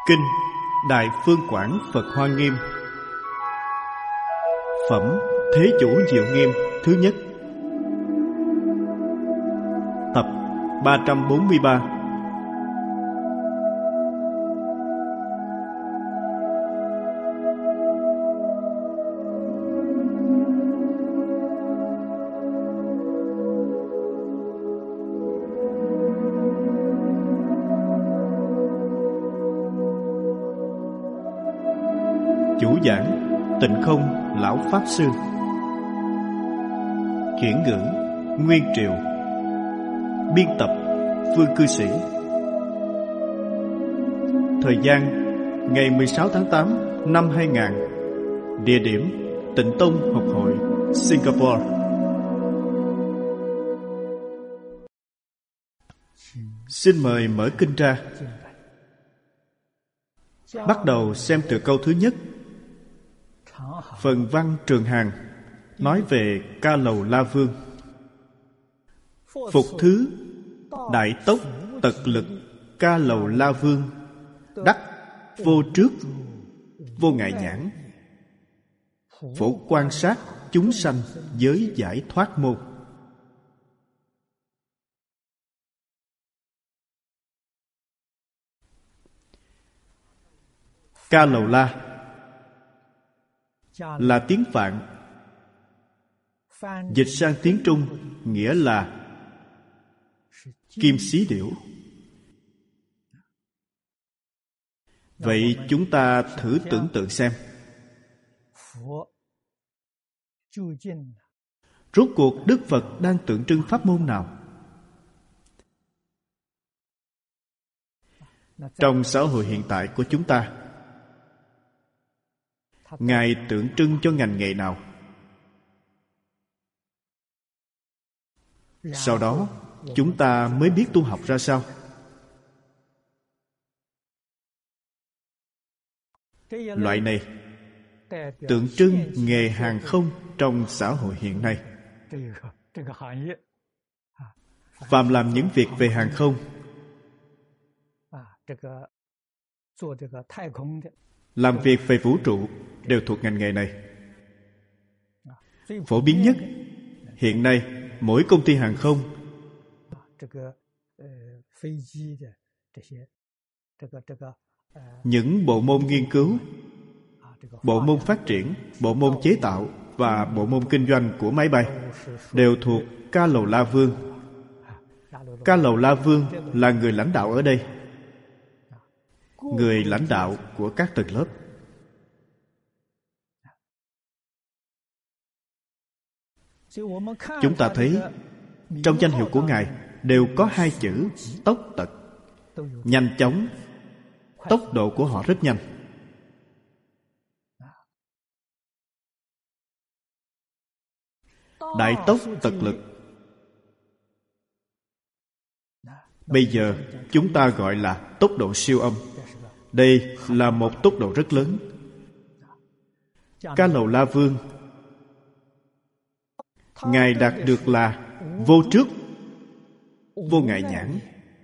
Kinh Đại Phương Quảng Phật Hoa Nghiêm. Phẩm Thế Chủ Diệu Nghiêm thứ nhất. Tập 343. Chủ giảng Tịnh Không Lão Pháp Sư. Chuyển ngữ Nguyên Triều. Biên tập Phương Cư Sĩ. Thời gian ngày 16 tháng 8 năm 2000. Địa điểm Tịnh Tông Học hội, Singapore. Xin mời mở kinh ra. Bắt đầu xem từ câu thứ nhất. Phần văn Trường Hàn nói về Ca Lầu La Vương. Phục thứ đại tốc tật lực Ca Lầu La Vương, đắc vô trước vô ngại nhãn, phổ quan sát chúng sanh giới giải thoát môn. Ca Lầu La là tiếng Phạn, dịch sang tiếng Trung nghĩa là kim xí điểu. Vậy chúng ta thử tưởng tượng xem, rốt cuộc Đức Phật đang tượng trưng pháp môn nào? Trong xã hội hiện tại của chúng ta, Ngài tượng trưng cho ngành nghề nào? Sau đó chúng ta mới biết tu học ra sao. Loại này tượng trưng nghề hàng không trong xã hội hiện nay. Phàm làm những việc về hàng không, làm việc về vũ trụ đều thuộc ngành nghề này. Phổ biến nhất hiện nay, mỗi công ty hàng không, những bộ môn nghiên cứu, bộ môn phát triển, bộ môn chế tạo và bộ môn kinh doanh của máy bay đều thuộc Ca Lầu La Vương. Ca Lầu La Vương là người lãnh đạo ở đây, người lãnh đạo của các tầng lớp. Chúng ta thấy trong danh hiệu của Ngài đều có hai chữ tốc tật. Nhanh chóng, tốc độ của họ rất nhanh. Đại tốc tật lực, bây giờ chúng ta gọi là tốc độ siêu âm. Đây là một tốc độ rất lớn. Ca Lầu La Vương, Ngài đạt được là vô trước vô ngại nhãn,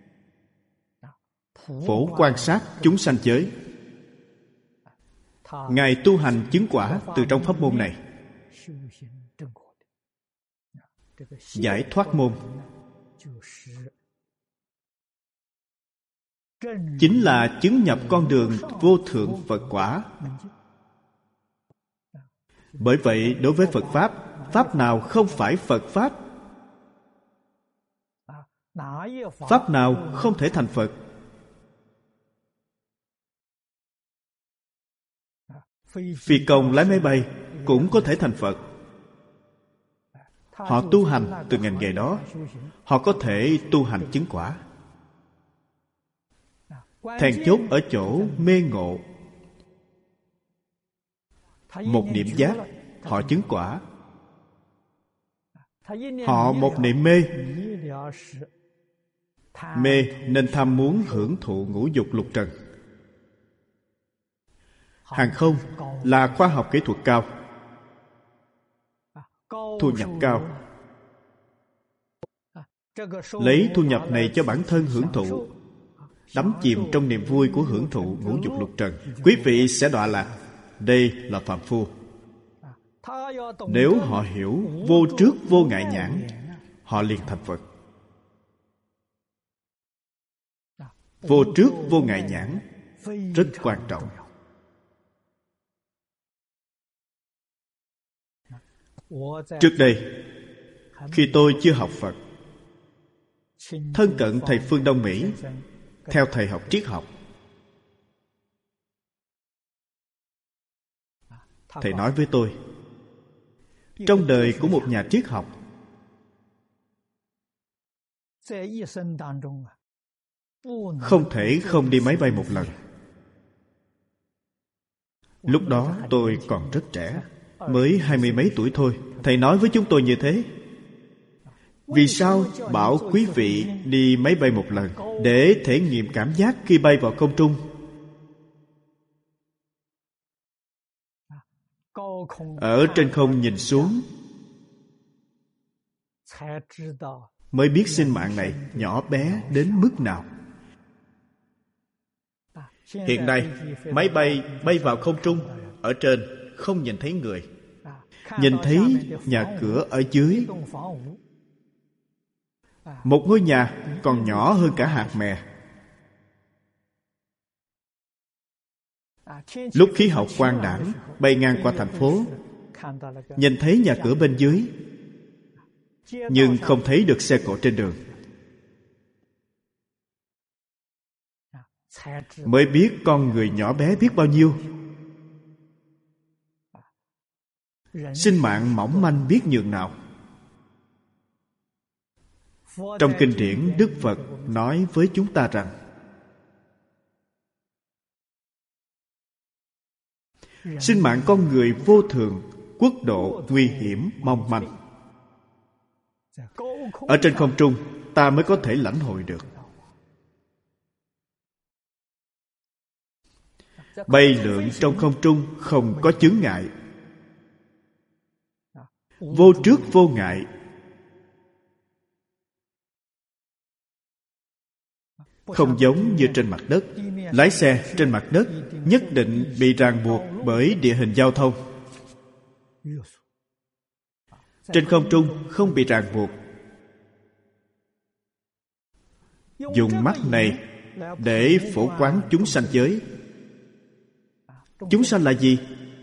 phổ quan sát chúng sanh giới. Ngài tu hành chứng quả từ trong pháp môn này. Giải thoát môn chính là chứng nhập con đường vô thượng Phật quả. Bởi vậy đối với Phật Pháp, Pháp nào không phải Phật Pháp? Pháp nào không thể thành Phật? Phi công lái máy bay cũng có thể thành Phật. Họ tu hành từ ngành nghề đó, họ có thể tu hành chứng quả. Then chốt ở chỗ mê ngộ. Một niệm giác, họ chứng quả. Họ một niệm mê, mê nên tham muốn hưởng thụ ngũ dục lục trần. Hàng không là khoa học kỹ thuật cao, thu nhập cao. Lấy thu nhập này cho bản thân hưởng thụ, đắm chìm trong niềm vui của hưởng thụ ngũ dục lục trần, quý vị sẽ đọa lạc. Đây là phàm phu. Nếu họ hiểu vô trước vô ngại nhãn, họ liền thành Phật. Vô trước vô ngại nhãn rất quan trọng. Trước đây, khi tôi chưa học Phật, thân cận thầy phương Đông Mỹ, theo thầy học triết học. Thầy nói với tôi, trong đời của một nhà triết học, không thể không đi máy bay một lần. Lúc đó tôi còn rất trẻ, mới 20 mấy tuổi thôi. Thầy nói với chúng tôi như thế. Vì sao bảo quý vị đi máy bay một lần? Để thể nghiệm cảm giác khi bay vào không trung. Ở trên không nhìn xuống, mới biết sinh mạng này nhỏ bé đến mức nào. Hiện nay, máy bay bay vào không trung, ở trên không nhìn thấy người, nhìn thấy nhà cửa ở dưới. Một ngôi nhà còn nhỏ hơn cả hạt mè. Lúc khí hậu quang đãng, bay ngang qua thành phố, nhìn thấy nhà cửa bên dưới, nhưng không thấy được xe cộ trên đường. Mới biết con người nhỏ bé biết bao nhiêu, sinh mạng mỏng manh biết nhường nào. Trong kinh điển, Đức Phật nói với chúng ta rằng, sinh mạng con người vô thường, quốc độ nguy hiểm mong manh. Ở trên không trung, ta mới có thể lãnh hội được. Bay lượn trong không trung không có chướng ngại. Vô trước vô ngại. Không giống như trên mặt đất. Lái xe trên mặt đất nhất định bị ràng buộc bởi địa hình giao thông. Trên không trung không bị ràng buộc. Dùng mắt này để phổ quán chúng sanh giới. Chúng sanh là gì?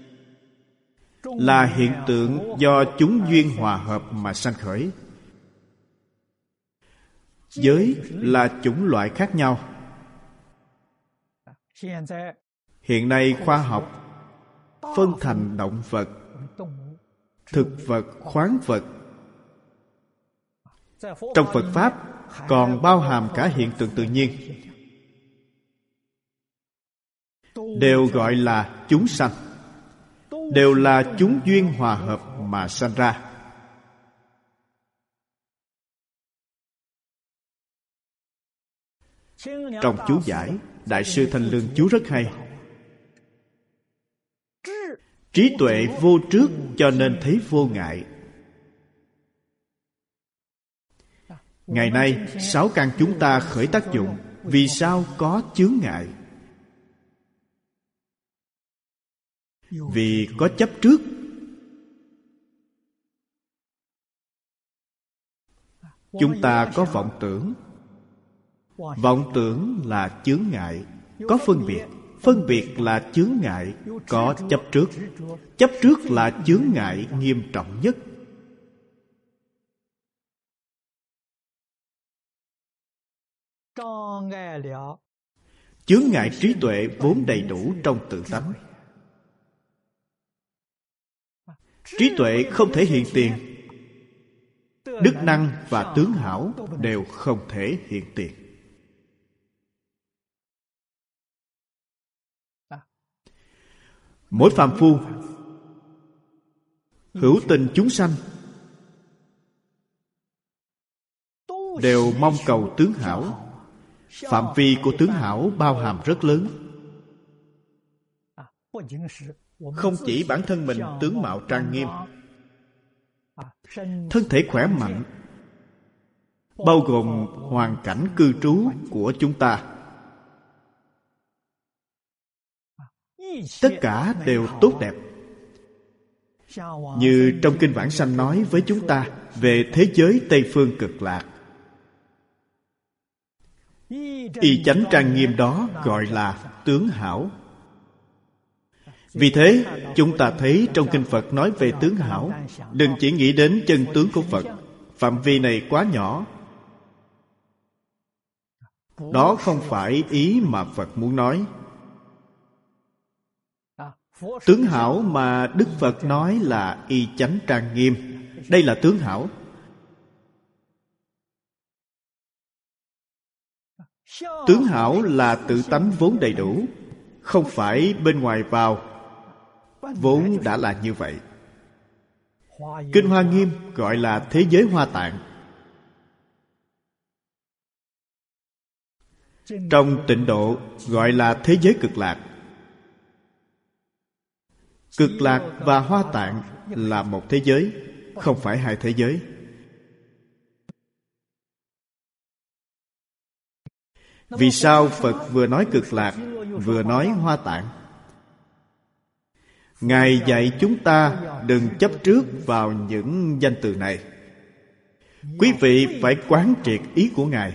Là hiện tượng do chúng duyên hòa hợp mà sanh khởi. Giới là chủng loại khác nhau. Hiện nay khoa học phân thành động vật, thực vật, khoáng vật. Trong Phật Pháp còn bao hàm cả hiện tượng tự nhiên, đều gọi là chúng sanh, đều là chúng duyên hòa hợp mà sanh ra. Trong chú giải, Đại sư Thanh Lương chú rất hay. Trí tuệ vô trước cho nên thấy vô ngại. Ngày nay, 6 căn chúng ta khởi tác dụng. Vì sao có chướng ngại? Vì có chấp trước. Chúng ta có vọng tưởng. Vọng tưởng là chướng ngại. Có phân biệt. Phân biệt là chướng ngại. Có chấp trước. Chấp trước là chướng ngại nghiêm trọng nhất. Chướng ngại trí tuệ vốn đầy đủ trong tự tánh. Trí tuệ không thể hiện tiền. Đức năng và tướng hảo đều không thể hiện tiền. Mỗi phàm phu hữu tình chúng sanh đều mong cầu tướng hảo. Phạm vi của tướng hảo bao hàm rất lớn. Không chỉ bản thân mình tướng mạo trang nghiêm, thân thể khỏe mạnh, bao gồm hoàn cảnh cư trú của chúng ta, tất cả đều tốt đẹp. Như trong Kinh Vãng Sanh nói với chúng ta về thế giới Tây Phương Cực Lạc. Y chánh trang nghiêm đó gọi là tướng hảo. Vì thế, chúng ta thấy trong Kinh Phật nói về tướng hảo, đừng chỉ nghĩ đến chân tướng của Phật. Phạm vi này quá nhỏ. Đó không phải ý mà Phật muốn nói. Tướng hảo mà Đức Phật nói là y chánh trang nghiêm. Đây là tướng hảo. Tướng hảo là tự tánh vốn đầy đủ, không phải bên ngoài vào, vốn đã là như vậy. Kinh Hoa Nghiêm gọi là thế giới Hoa Tạng. Trong Tịnh Độ gọi là thế giới Cực Lạc. Cực Lạc và Hoa Tạng là một thế giới, không phải hai thế giới. Vì sao Phật vừa nói Cực Lạc, vừa nói Hoa Tạng? Ngài dạy chúng ta đừng chấp trước vào những danh từ này. Quý vị phải quán triệt ý của Ngài.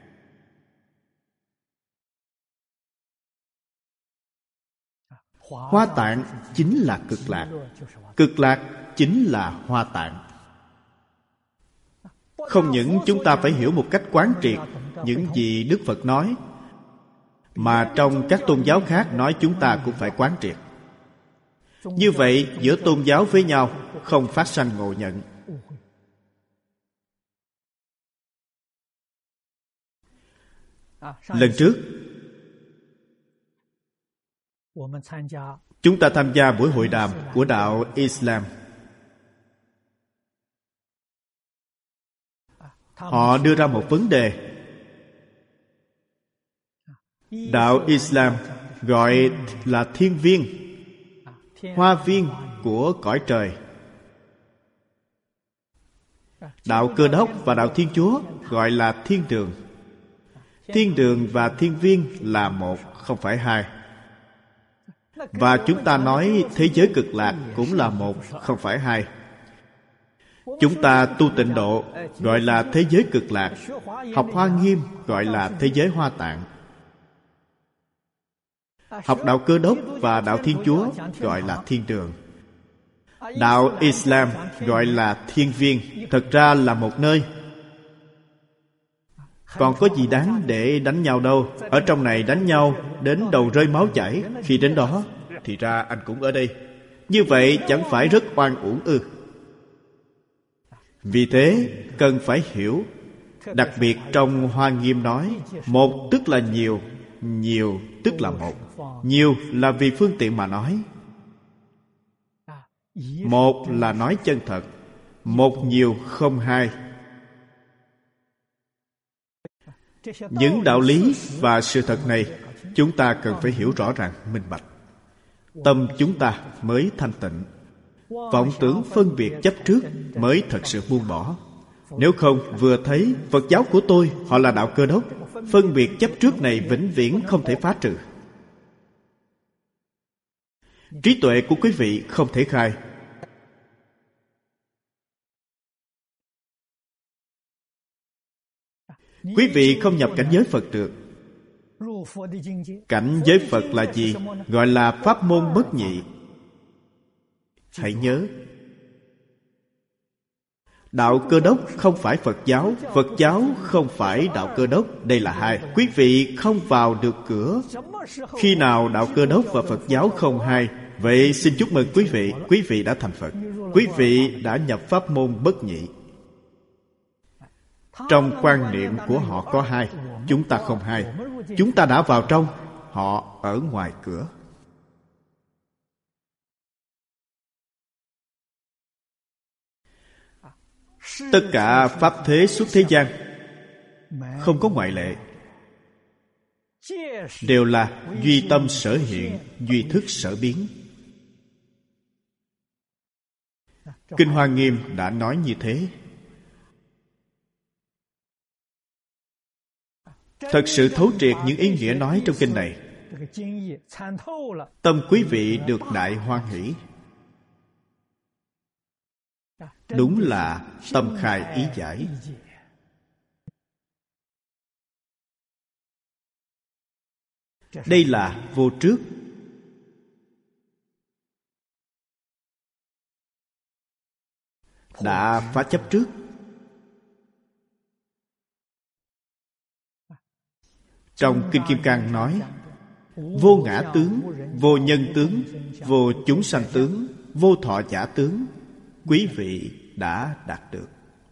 Hoa Tạng chính là Cực Lạc. Cực Lạc chính là Hoa Tạng. Không những chúng ta phải hiểu một cách quán triệt những gì Đức Phật nói, mà trong các tôn giáo khác nói chúng ta cũng phải quán triệt. Như vậy giữa tôn giáo với nhau không phát sanh ngộ nhận. Lần trước chúng ta tham gia buổi hội đàm của đạo Islam. Họ đưa ra một vấn đề. Đạo Islam gọi là thiên viên, hoa viên của cõi trời. Đạo Cơ Đốc và đạo Thiên Chúa gọi là thiên đường. Thiên đường và thiên viên là một, không phải hai. Và chúng ta nói thế giới Cực Lạc cũng là một, không phải hai. Chúng ta tu Tịnh Độ gọi là thế giới Cực Lạc, học Hoa Nghiêm gọi là thế giới Hoa Tạng, học đạo Cơ Đốc và đạo Thiên Chúa gọi là thiên đường. Đạo Islam gọi là thiên viên, thật ra là một nơi. Còn có gì đáng để đánh nhau đâu. Ở trong này đánh nhau đến đầu rơi máu chảy. Khi đến đó thì ra anh cũng ở đây. Như vậy chẳng phải rất oan uổng ư? Vì thế cần phải hiểu. Đặc biệt trong Hoa Nghiêm nói, một tức là nhiều, nhiều tức là một. Nhiều là vì phương tiện mà nói. Một là nói chân thật, một nhiều không hai. Những đạo lý và sự thật này chúng ta cần phải hiểu rõ ràng, minh bạch. Tâm chúng ta mới thanh tịnh. Vọng tưởng phân biệt chấp trước mới thật sự buông bỏ. Nếu không, vừa thấy Phật giáo của tôi, họ là đạo Cơ Đốc, phân biệt chấp trước này vĩnh viễn không thể phá trừ. Trí tuệ của quý vị không thể khai. Quý vị không nhập cảnh giới Phật được. Cảnh giới Phật là gì? Gọi là pháp môn bất nhị. Hãy nhớ, đạo Cơ Đốc không phải Phật giáo, Phật giáo không phải đạo Cơ Đốc. Đây là hai. Quý vị không vào được cửa. Khi nào đạo Cơ Đốc và Phật giáo không hai, vậy xin chúc mừng quý vị đã thành Phật. Quý vị đã nhập pháp môn bất nhị. Trong quan niệm của họ có hai, chúng ta không hai. Chúng ta đã vào trong, họ ở ngoài cửa. Tất cả pháp thế xuất thế gian không có ngoại lệ, đều là duy tâm sở hiện, duy thức sở biến. Kinh Hoa Nghiêm đã nói như thế. Thật sự thấu triệt những ý nghĩa nói trong kinh này. tâm quý vị được đại hoan hỷ. Đúng là tâm khai ý giải. Đây là vô trước. Đã phá chấp trước. Trong Kinh Kim Cang nói: vô ngã tướng, vô nhân tướng, vô chúng sanh tướng, vô thọ giả tướng, quý vị đã đạt được.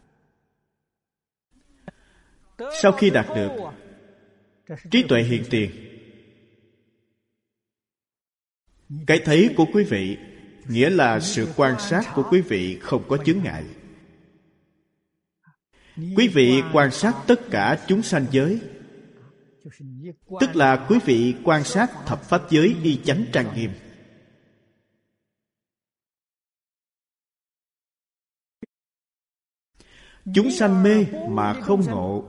Sau khi đạt được, trí tuệ hiện tiền. Cái thấy của quý vị nghĩa là sự quan sát của quý vị không có chướng ngại. Quý vị quan sát tất cả chúng sanh giới, tức là quý vị quan sát thập pháp giới y chánh trang nghiêm. Chúng sanh mê mà không ngộ,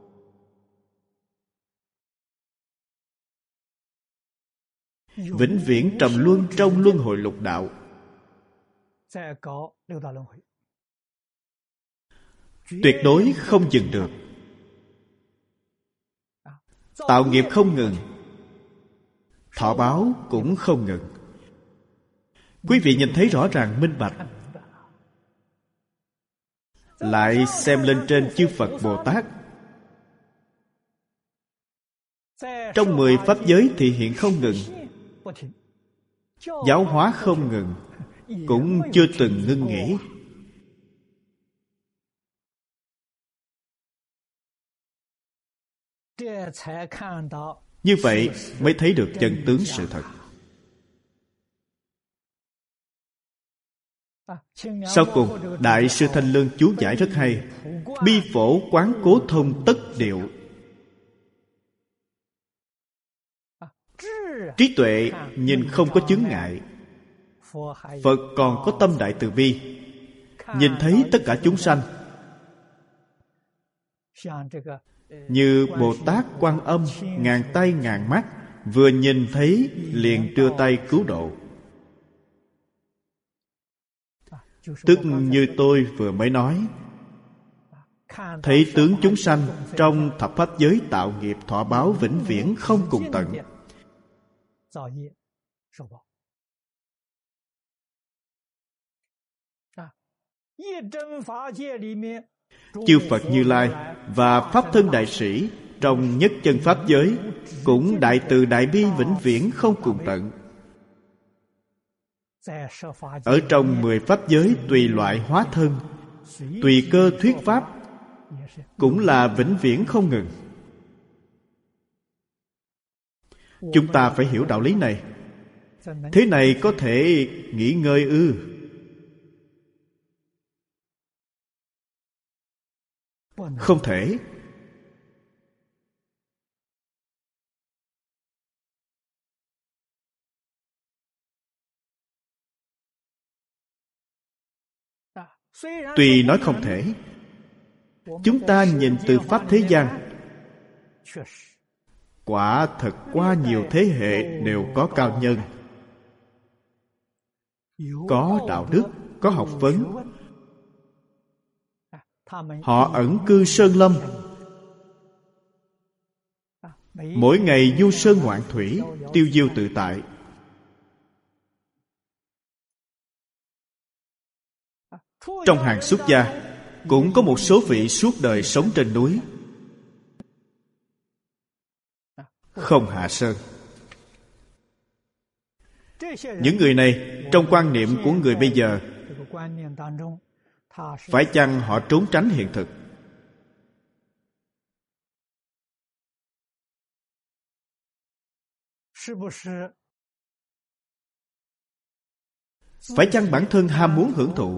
vĩnh viễn trầm luân trong luân hồi lục đạo. Tuyệt đối không dừng được. Tạo nghiệp không ngừng, thọ báo cũng không ngừng. Quý vị nhìn thấy rõ ràng minh bạch. Lại xem lên trên chư Phật Bồ Tát, trong 10 pháp giới thì hiện không ngừng, giáo hóa không ngừng, cũng chưa từng ngưng nghỉ. Như vậy mới thấy được chân tướng sự thật. Sau cùng, Đại sư Thanh Lương chú giải rất hay: bi phổ quán cố thông tất điệu. Trí tuệ nhìn không có chướng ngại. Phật còn có tâm đại từ bi, nhìn thấy tất cả chúng sanh. Như Bồ Tát Quan Âm ngàn tay ngàn mắt, vừa nhìn thấy liền đưa tay cứu độ. Tức như tôi vừa mới nói, thấy tướng chúng sanh trong thập pháp giới tạo nghiệp thọ báo vĩnh viễn không cùng tận. Chư Phật Như Lai và Pháp Thân Đại Sĩ trong nhất chân pháp giới cũng đại từ đại bi vĩnh viễn không cùng tận. Ở trong 10 pháp giới tùy loại hóa thân, tùy cơ thuyết pháp, cũng là vĩnh viễn không ngừng. Chúng ta phải hiểu đạo lý này. Thế này có thể nghỉ ngơi ư? Không thể. Tuy nói không thể, chúng ta nhìn từ pháp thế gian, quả thật qua nhiều thế hệ đều có cao nhân, có đạo đức, có học vấn. Họ ẩn cư sơn lâm, mỗi ngày du sơn ngoạn thủy, tiêu diêu tự tại. Trong hàng xuất gia cũng có một số vị suốt đời sống trên núi, không hạ sơn. Những người này trong quan niệm của người bây giờ, phải chăng họ trốn tránh hiện thực? Phải chăng bản thân ham muốn hưởng thụ?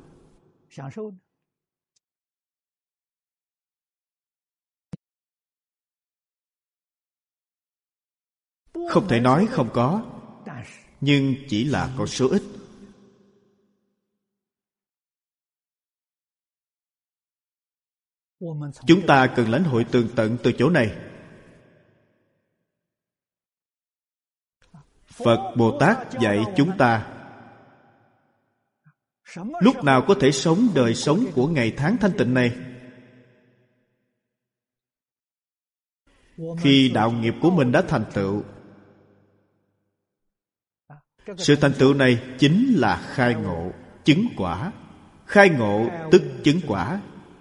Không thể nói không có, nhưng chỉ là con số ít. Chúng ta cần lãnh hội tường tận từ chỗ này. Phật Bồ Tát dạy chúng ta lúc nào có thể sống đời sống của ngày tháng thanh tịnh này? Khi đạo nghiệp của mình đã thành tựu. Sự thành tựu này chính là khai ngộ, chứng quả. Khai ngộ tức chứng quả.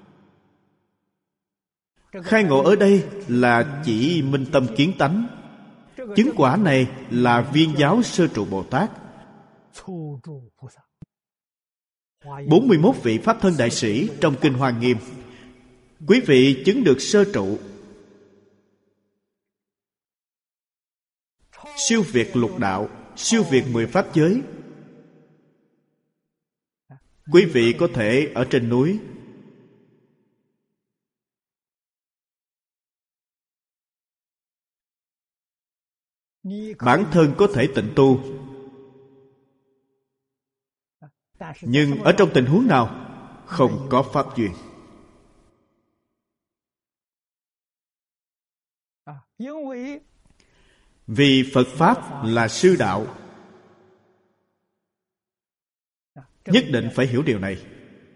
Khai ngộ ở đây là chỉ minh tâm kiến tánh. Chứng quả này là viên giáo sơ trụ Bồ Tát. 41 vị Pháp Thân Đại Sĩ trong Kinh Hoa Nghiêm. Quý vị chứng được sơ trụ, siêu việt lục đạo, siêu việt 10 pháp giới. Quý vị có thể ở trên núi, bản thân có thể tịnh tu. Nhưng ở trong tình huống nào không có pháp duyên? Vì Phật Pháp là sư đạo, nhất định phải hiểu điều này.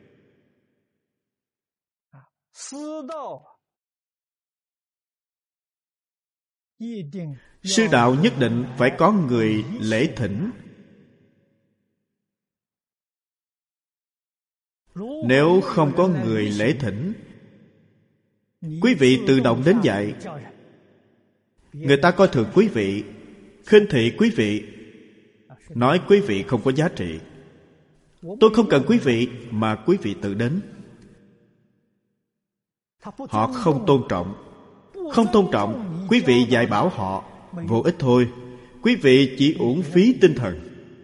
Sư đạo nhất định phải có người lễ thỉnh. Nếu không có người lễ thỉnh, quý vị tự động đến dạy, người ta coi thường quý vị, khinh thị quý vị, nói quý vị không có giá trị. Tôi không cần quý vị, mà quý vị tự đến. Họ không tôn trọng. Không tôn trọng, quý vị dạy bảo họ vô ích thôi. Quý vị chỉ uổng phí tinh thần.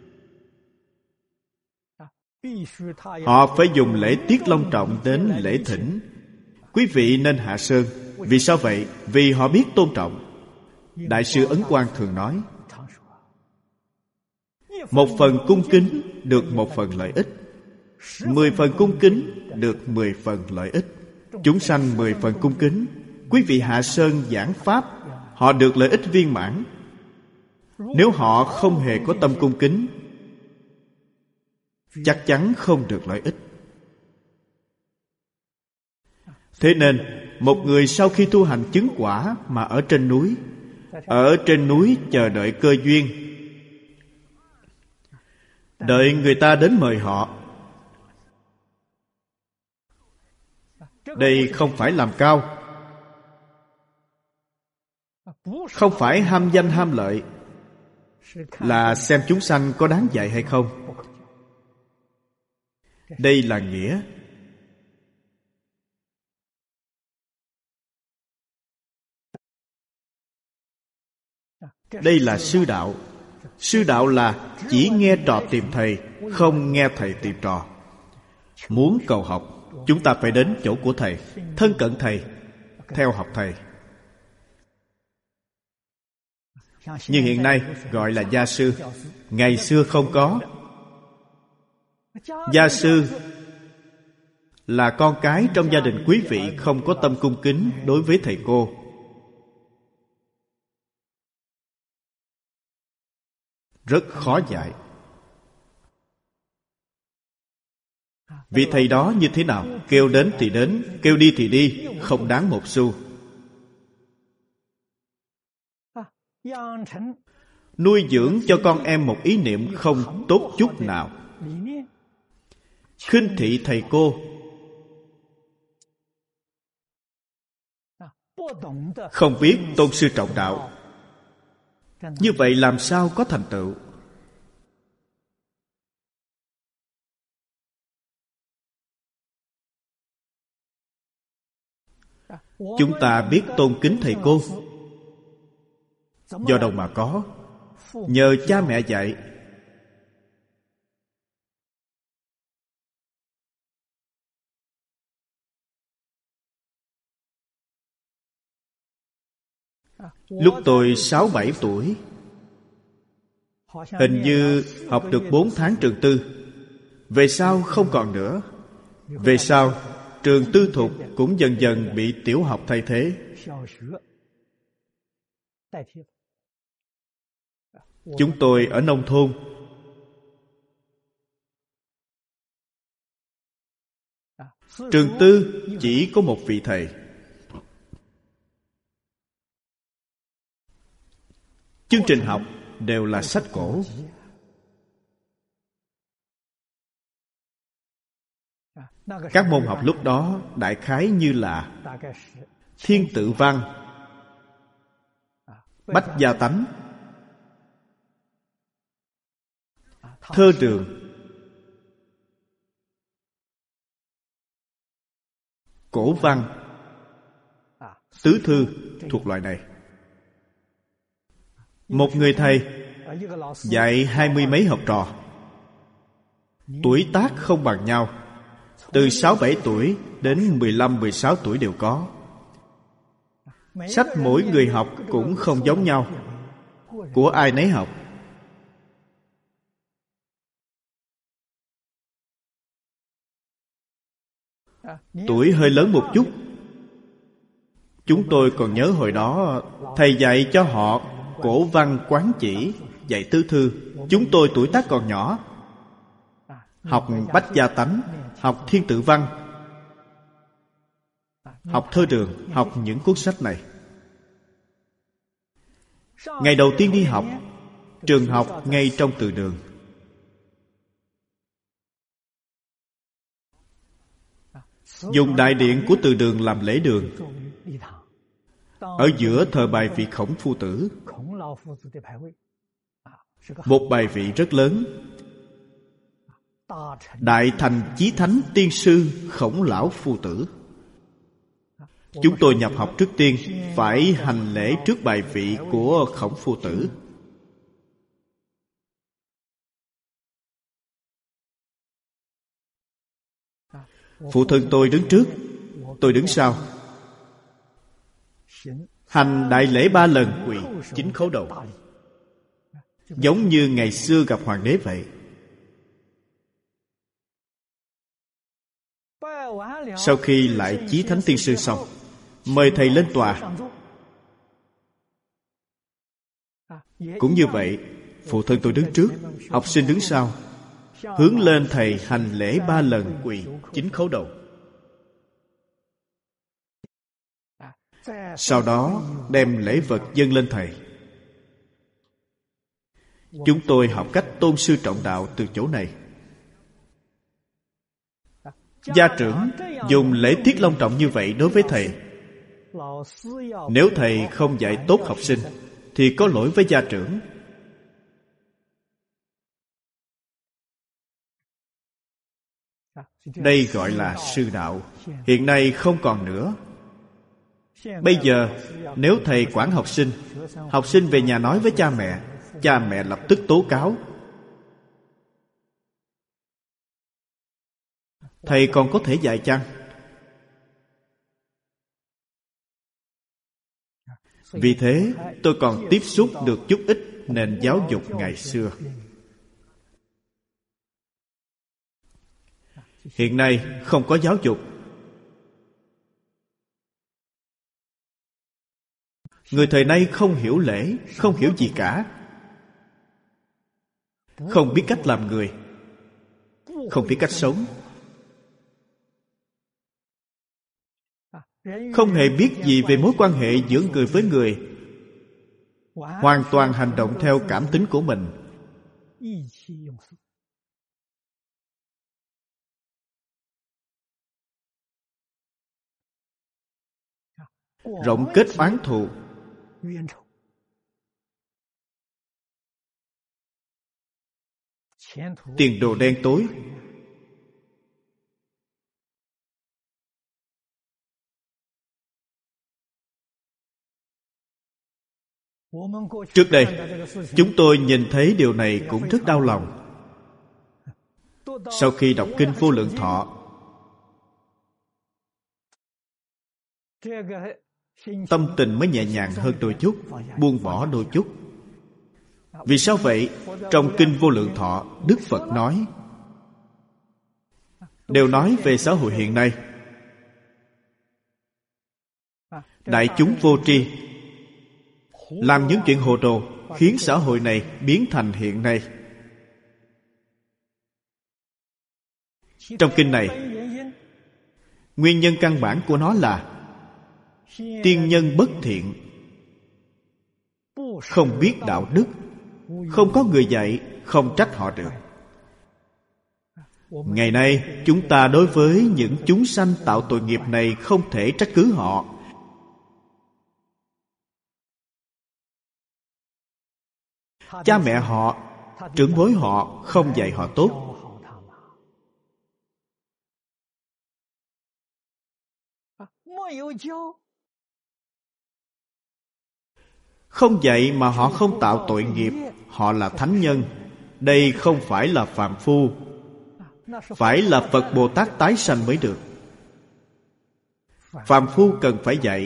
Họ phải dùng lễ tiết long trọng đến lễ thỉnh. Quý vị nên hạ sơn. Vì sao vậy? Vì họ biết tôn trọng. Đại sư Ấn Quang thường nói, một phần cung kính được một phần lợi ích, 10 phần cung kính được 10 phần lợi ích. Chúng sanh 10 phần cung kính, quý vị hạ sơn giảng pháp, họ được lợi ích viên mãn. Nếu họ không hề có tâm cung kính, chắc chắn không được lợi ích. Thế nên, một người sau khi tu hành chứng quả mà ở trên núi chờ đợi cơ duyên, đợi người ta đến mời họ. Đây không phải làm cao, không phải ham danh ham lợi, là xem chúng sanh có đáng dạy hay không. Đây là nghĩa. Đây là sư đạo. Sư đạo là chỉ nghe trò tìm thầy, không nghe thầy tìm trò. Muốn cầu học, chúng ta phải đến chỗ của thầy, thân cận thầy, theo học thầy. Như hiện nay gọi là gia sư, ngày xưa không có. Gia sư là con cái trong gia đình quý vị không có tâm cung kính đối với thầy cô. Rất khó dạy. Vị thầy đó như thế nào? Kêu đến thì đến, kêu đi thì đi, không đáng một xu. Nuôi dưỡng cho con em một ý niệm không tốt chút nào. Khinh thị thầy cô, không biết tôn sư trọng đạo, như vậy làm sao có thành tựu? Chúng ta biết tôn kính thầy cô, do đâu mà có? Nhờ cha mẹ dạy. Lúc tôi 6-7 tuổi, hình như học được 4 tháng trường tư. Về sau không còn nữa. Về sau trường tư thục cũng dần dần bị tiểu học thay thế. Chúng tôi ở nông thôn. Trường tư chỉ có một vị thầy. Chương trình học đều là sách cổ. Các môn học lúc đó đại khái như là thiên tự văn, bách gia tánh, thơ đường, cổ văn, tứ thư thuộc loại này. Một người thầy dạy 20 mấy học trò, tuổi tác không bằng nhau, từ 6-7 tuổi đến 15-16 tuổi đều có. Sách mỗi người học cũng không giống nhau, của ai nấy học. Tuổi hơi lớn một chút. Chúng tôi còn nhớ hồi đó thầy dạy cho họ cổ văn quán chỉ, dạy tứ thư. Chúng tôi tuổi tác còn nhỏ, học bách gia tánh, học thiên tự văn, học thơ đường, học những cuốn sách này. Ngày đầu tiên đi học, trường học ngay trong từ đường. Dùng đại điện của từ đường làm lễ đường. Ở giữa thờ bài vị Khổng Phu Tử, một bài vị rất lớn. Đại thành chí thánh tiên sư Khổng Lão Phu Tử. Chúng tôi nhập học trước tiên phải hành lễ trước bài vị của Khổng Phu Tử. Phụ thân tôi đứng trước, tôi đứng sau. Hành đại lễ 3 lần, quỳ 9 khấu đầu, giống như ngày xưa gặp hoàng đế vậy. Sau khi lại chí thánh tiên sư xong, mời thầy lên tòa. Cũng như vậy, phụ thân tôi đứng trước, học sinh đứng sau, hướng lên thầy hành lễ 3 lần, quỳ 9 khấu đầu. Sau đó đem lễ vật dâng lên thầy. Chúng tôi học cách tôn sư trọng đạo từ chỗ này. Gia trưởng dùng lễ tiết long trọng như vậy đối với thầy. Nếu thầy không dạy tốt học sinh thì có lỗi với gia trưởng. Đây gọi là sư đạo. Hiện nay không còn nữa. Bây giờ nếu thầy quản học sinh về nhà nói với cha mẹ lập tức tố cáo. Thầy còn có thể dạy chăng? Vì thế tôi còn tiếp xúc được chút ít nền giáo dục ngày xưa. Hiện nay không có giáo dục. Người thời nay không hiểu lễ, không hiểu gì cả. Không biết cách làm người, không biết cách sống, không hề biết gì về mối quan hệ giữa người với người. Hoàn toàn hành động theo cảm tính của mình. Rộng kết oán thù. Tiền đồ đen tối. Trước đây chúng tôi nhìn thấy điều này cũng rất đau lòng. Sau khi đọc kinh Vô Lượng Thọ, tâm tình mới nhẹ nhàng hơn đôi chút, buông bỏ đôi chút. Vì sao vậy? Trong kinh Vô Lượng Thọ, Đức Phật nói, đều nói về xã hội hiện nay. Đại chúng vô tri, làm những chuyện hồ đồ, khiến xã hội này biến thành hiện nay. Trong kinh này, nguyên nhân căn bản của nó là tiên nhân bất thiện, không biết đạo đức, không có người dạy, không trách họ được. Ngày nay chúng ta đối với những chúng sanh tạo tội nghiệp này không thể trách cứ họ. Cha mẹ họ, trưởng bối họ không dạy họ tốt. Không dạy mà họ không tạo tội nghiệp, họ là thánh nhân. Đây không phải là phàm phu, phải là Phật Bồ Tát tái sanh mới được. Phàm phu cần phải dạy,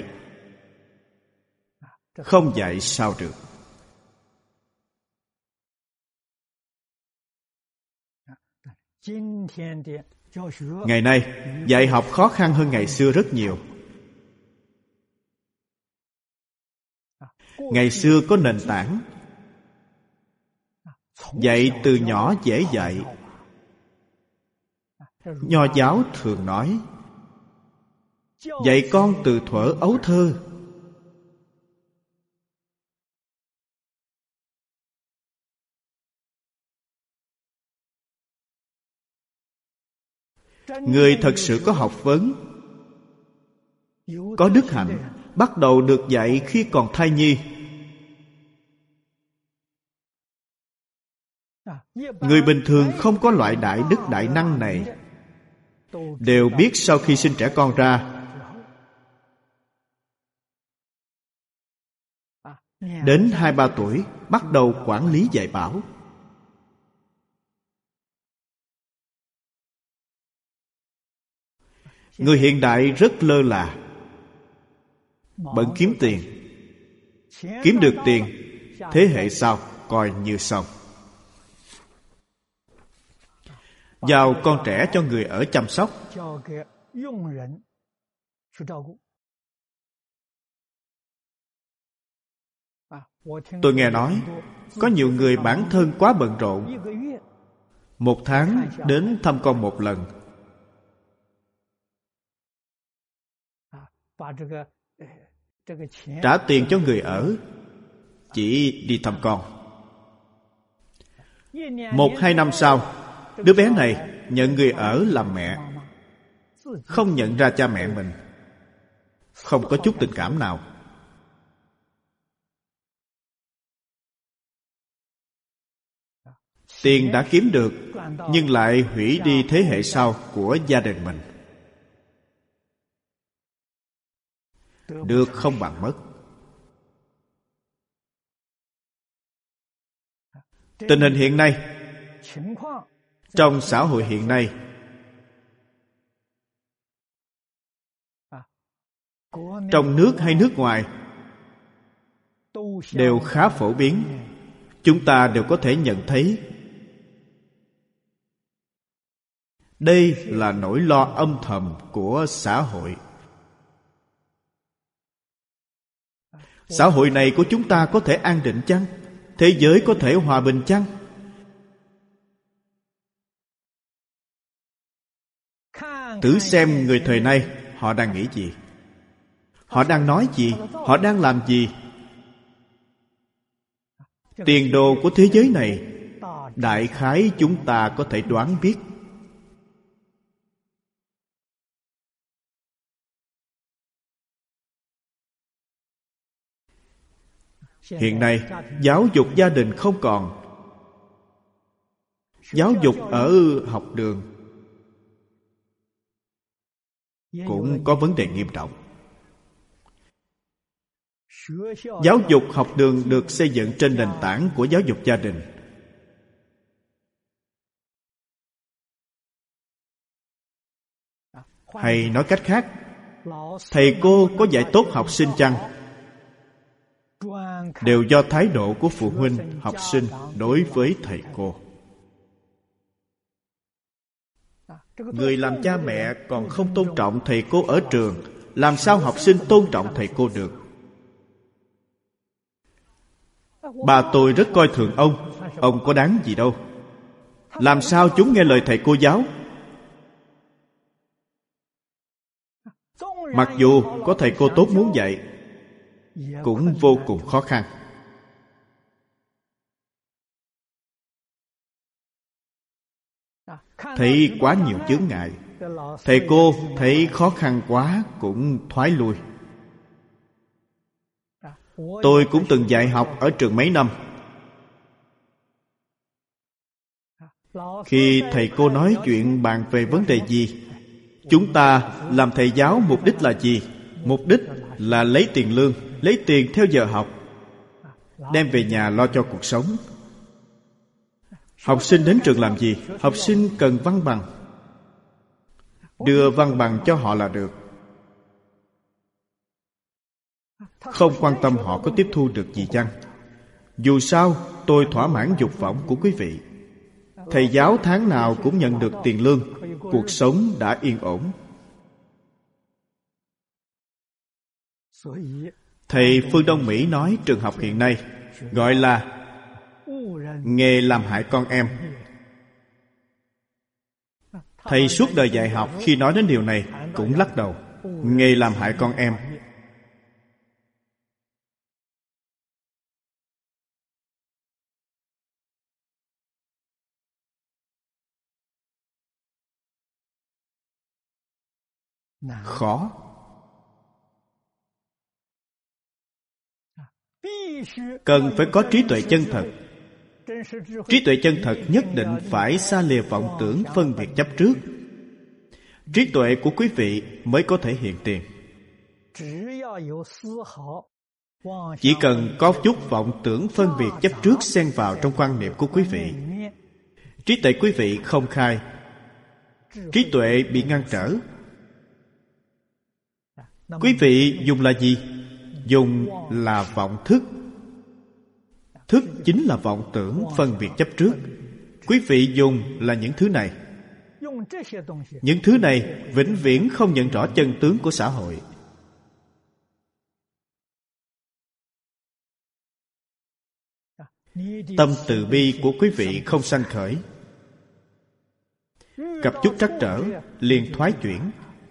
không dạy sao được. Ngày nay dạy học khó khăn hơn ngày xưa rất nhiều. Ngày xưa có nền tảng, dạy từ nhỏ dễ dạy. Nho giáo thường nói, dạy con từ thuở ấu thơ. Người thật sự có học vấn, có đức hạnh, bắt đầu được dạy khi còn thai nhi. Người bình thường không có loại đại đức đại năng này, đều biết sau khi sinh trẻ con ra, đến 2-3 tuổi bắt đầu quản lý dạy bảo. Người hiện đại rất lơ là, bận kiếm tiền. Kiếm được tiền, thế hệ sau coi như xong. Giao con trẻ cho người ở chăm sóc. Tôi nghe nói có nhiều người bản thân quá bận rộn, 1 tháng đến thăm con 1 lần. Trả tiền cho người ở, chỉ đi thăm con. 1-2 năm sau, đứa bé này nhận người ở làm mẹ, không nhận ra cha mẹ mình, không có chút tình cảm nào. Tiền đã kiếm được, nhưng lại hủy đi thế hệ sau của gia đình mình. Được không bằng mất. Tình hình hiện nay, trong xã hội hiện nay, trong nước hay nước ngoài, đều khá phổ biến. Chúng ta đều có thể nhận thấy đây là nỗi lo âm thầm của xã hội. Xã hội này của chúng ta có thể an định chăng? Thế giới có thể hòa bình chăng? Thử xem người thời nay họ đang nghĩ gì, họ đang nói gì, họ đang làm gì. Tiền đồ của thế giới này, đại khái chúng ta có thể đoán biết. Hiện nay, giáo dục gia đình không còn. Giáo dục ở học đường cũng có vấn đề nghiêm trọng. Giáo dục học đường được xây dựng trên nền tảng của giáo dục gia đình. Hay nói cách khác, thầy cô có dạy tốt học sinh chăng? Đều do thái độ của phụ huynh, học sinh đối với thầy cô. Người làm cha mẹ còn không tôn trọng thầy cô ở trường, làm sao học sinh tôn trọng thầy cô được? Bà tôi rất coi thường ông có đáng gì đâu. Làm sao chúng nghe lời thầy cô giáo? Mặc dù có thầy cô tốt muốn dạy, cũng vô cùng khó khăn. Thấy quá nhiều chướng ngại, thầy cô thấy khó khăn quá cũng thoái lui. Tôi cũng từng dạy học ở trường mấy năm. Khi thầy cô nói chuyện bàn về vấn đề gì, chúng ta làm thầy giáo mục đích là gì? Mục đích là lấy tiền lương, lấy tiền theo giờ học, đem về nhà lo cho cuộc sống. Học sinh đến trường làm gì? Học sinh cần văn bằng, đưa văn bằng cho họ là được. Không quan tâm họ có tiếp thu được gì chăng. Dù sao tôi thỏa mãn dục vọng của quý vị. Thầy giáo tháng nào cũng nhận được tiền lương, cuộc sống đã yên ổn. Thầy Phương Đông Mỹ nói trường học hiện nay gọi là nghề làm hại con em. Thầy suốt đời dạy học khi nói đến điều này cũng lắc đầu. Nghề làm hại con em. Khó. Cần phải có trí tuệ chân thật. Trí tuệ chân thật nhất định phải xa lìa vọng tưởng phân biệt chấp trước. Trí tuệ của quý vị mới có thể hiện tiền. Chỉ cần có chút vọng tưởng phân biệt chấp trước xen vào trong quan niệm của quý vị, trí tuệ quý vị không khai, trí tuệ bị ngăn trở. Quý vị dùng là gì? Dùng là vọng thức. Thức chính là vọng tưởng phân biệt chấp trước. Quý vị dùng là những thứ này. Những thứ này vĩnh viễn không nhận rõ chân tướng của xã hội. Tâm từ bi của quý vị không sanh khởi, gặp chút trắc trở liền thoái chuyển.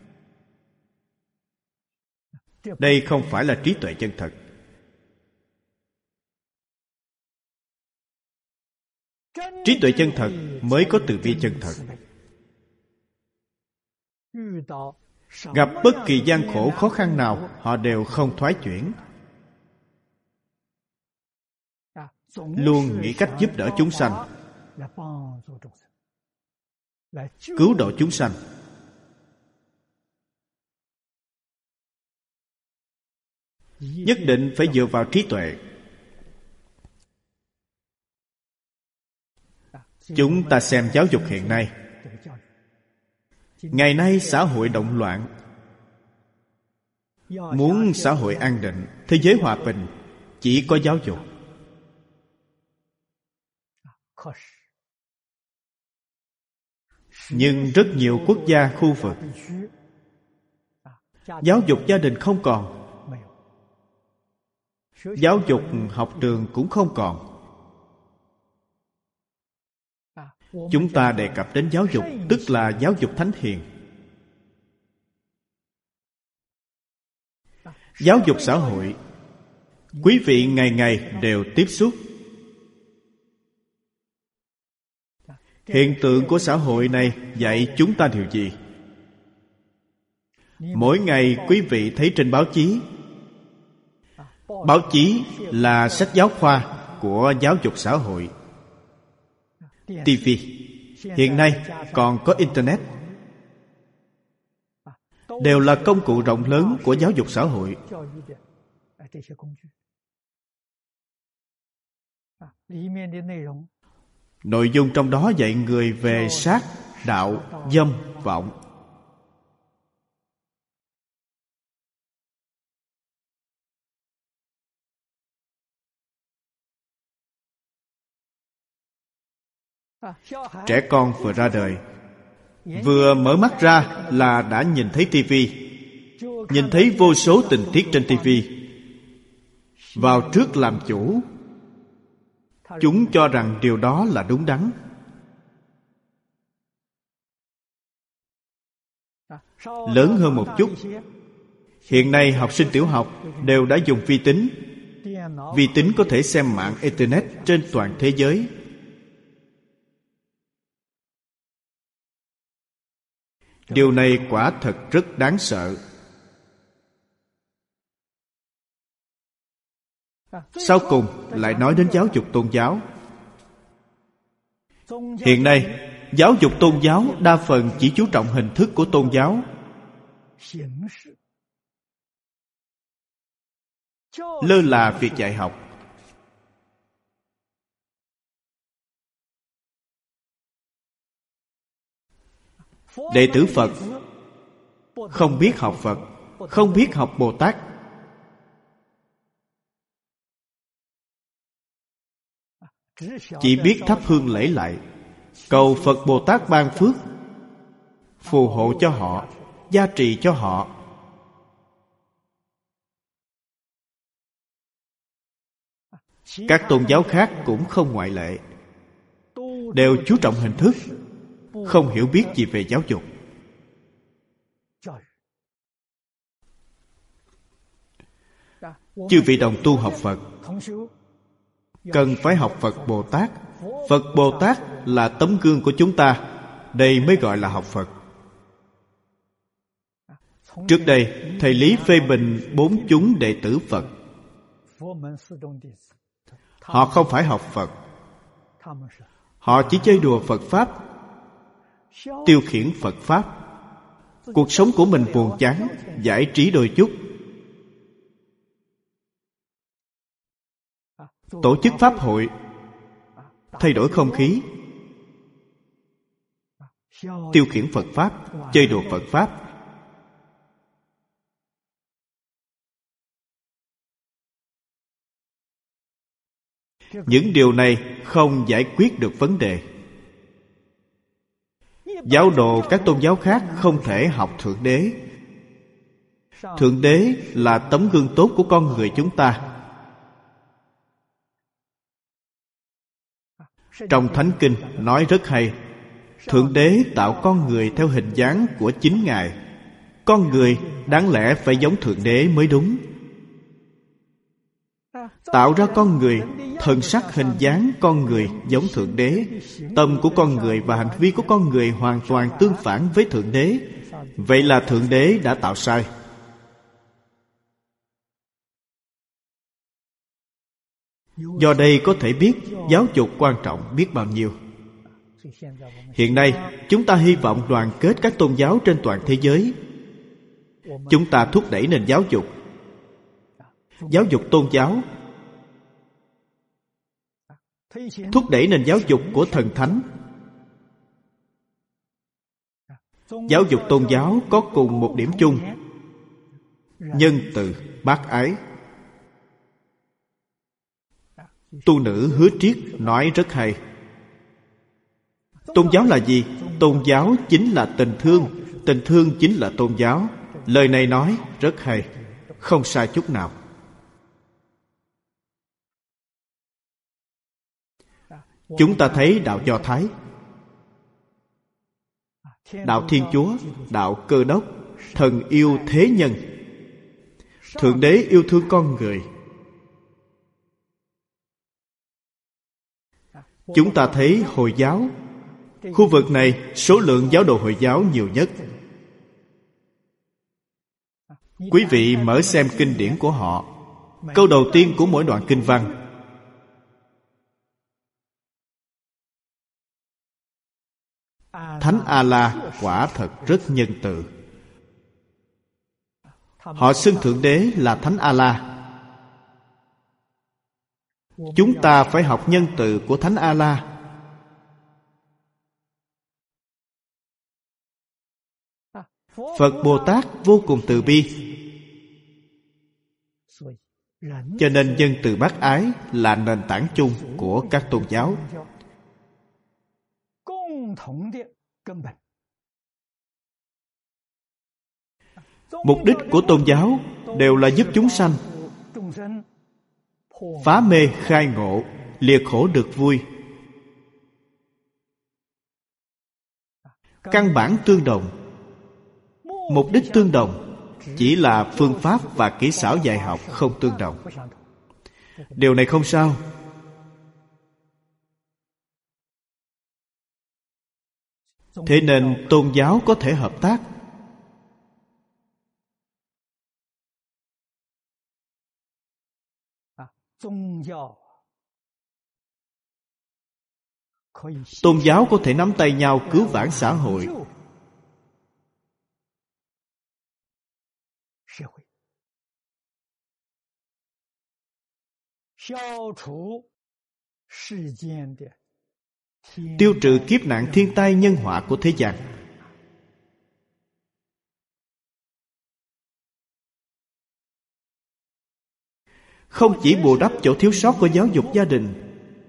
Đây không phải là trí tuệ chân thật. Trí tuệ chân thật mới có từ bi chân thật. Gặp bất kỳ gian khổ khó khăn nào, họ đều không thoái chuyển, luôn nghĩ cách giúp đỡ chúng sanh, cứu độ chúng sanh. Nhất định phải dựa vào trí tuệ. Chúng ta xem giáo dục hiện nay. Ngày nay xã hội động loạn. Muốn xã hội an định, thế giới hòa bình, chỉ có giáo dục. Nhưng rất nhiều quốc gia, khu vực, giáo dục gia đình không còn, giáo dục học trường cũng không còn. Chúng ta đề cập đến giáo dục, tức là giáo dục thánh hiền. Giáo dục xã hội, quý vị ngày ngày đều tiếp xúc. Hiện tượng của xã hội này dạy chúng ta điều gì? Mỗi ngày quý vị thấy trên báo chí. Báo chí là sách giáo khoa của giáo dục xã hội. TV, hiện nay còn có Internet, đều là công cụ rộng lớn của giáo dục xã hội. Nội dung trong đó dạy người về sát, đạo, dâm, vọng. Trẻ con vừa ra đời, vừa mở mắt ra là đã nhìn thấy tivi, nhìn thấy vô số tình tiết trên tivi. Vào trước làm chủ, chúng cho rằng điều đó là đúng đắn. Lớn hơn một chút, hiện nay học sinh tiểu học đều đã dùng vi tính. Vi tính có thể xem mạng Internet trên toàn thế giới. Điều này quả thật rất đáng sợ. Sau cùng lại nói đến giáo dục tôn giáo. Hiện nay, giáo dục tôn giáo đa phần chỉ chú trọng hình thức của tôn giáo. Lơ là việc dạy học. Đệ tử Phật không biết học Phật, không biết học Bồ Tát. Chỉ biết thắp hương lễ lại, cầu Phật Bồ Tát ban phước, phù hộ cho họ, gia trì cho họ. Các tôn giáo khác cũng không ngoại lệ, đều chú trọng hình thức, không hiểu biết gì về giáo dục. Chư vị đồng tu học Phật cần phải học Phật Bồ Tát. Phật Bồ Tát là tấm gương của chúng ta. Đây mới gọi là học Phật. Trước đây, thầy Lý phê bình 4 chúng đệ tử Phật. Họ không phải học Phật. Họ chỉ chơi đùa Phật Pháp, tiêu khiển Phật Pháp. Cuộc sống của mình buồn chán, giải trí đôi chút. Tổ chức pháp hội, thay đổi không khí, tiêu khiển Phật Pháp, chơi đùa Phật Pháp. Những điều này không giải quyết được vấn đề. Giáo đồ các tôn giáo khác không thể học Thượng Đế. Thượng Đế là tấm gương tốt của con người chúng ta. Trong Thánh Kinh nói rất hay, Thượng Đế tạo con người theo hình dáng của chính Ngài. Con người đáng lẽ phải giống Thượng Đế mới đúng. Tạo ra con người, thân sắc hình dáng con người giống Thượng Đế. Tâm của con người và hành vi của con người hoàn toàn tương phản với Thượng Đế. Vậy là Thượng Đế đã tạo sai. Do đây có thể biết giáo dục quan trọng biết bao nhiêu. Hiện nay, chúng ta hy vọng đoàn kết các tôn giáo trên toàn thế giới. Chúng ta thúc đẩy nền giáo dục. Giáo dục tôn giáo, thúc đẩy nền giáo dục của thần thánh. Giáo dục tôn giáo có cùng một điểm chung: nhân từ, bác ái. Tu nữ Hứa Triết nói rất hay. Tôn giáo là gì? Tôn giáo chính là tình thương. Tình thương chính là tôn giáo. Lời này nói rất hay, không sai chút nào. Chúng ta thấy đạo Do Thái, đạo Thiên Chúa, đạo Cơ Đốc, thần yêu thế nhân. Thượng Đế yêu thương con người. Chúng ta thấy Hồi giáo, khu vực này số lượng giáo đồ Hồi giáo nhiều nhất. Quý vị mở xem kinh điển của họ. Câu đầu tiên của mỗi đoạn kinh văn: Thánh A-la quả thật rất nhân từ. Họ xưng Thượng Đế là Thánh A-la. Chúng ta phải học nhân từ của Thánh A-la. Phật Bồ Tát vô cùng từ bi, cho nên nhân từ bác ái là nền tảng chung của các tôn giáo. Mục đích của tôn giáo đều là giúp chúng sanh phá mê khai ngộ, lìa khổ được vui. Căn bản tương đồng, mục đích tương đồng, chỉ là phương pháp và kỹ xảo dạy học không tương đồng. Điều này không sao. Thế nên tôn giáo có thể hợp tác. Tôn giáo có thể nắm tay nhau cứu vãn xã hội. Tiêu trừ kiếp nạn thiên tai nhân họa của thế gian. Không chỉ bù đắp chỗ thiếu sót của giáo dục gia đình,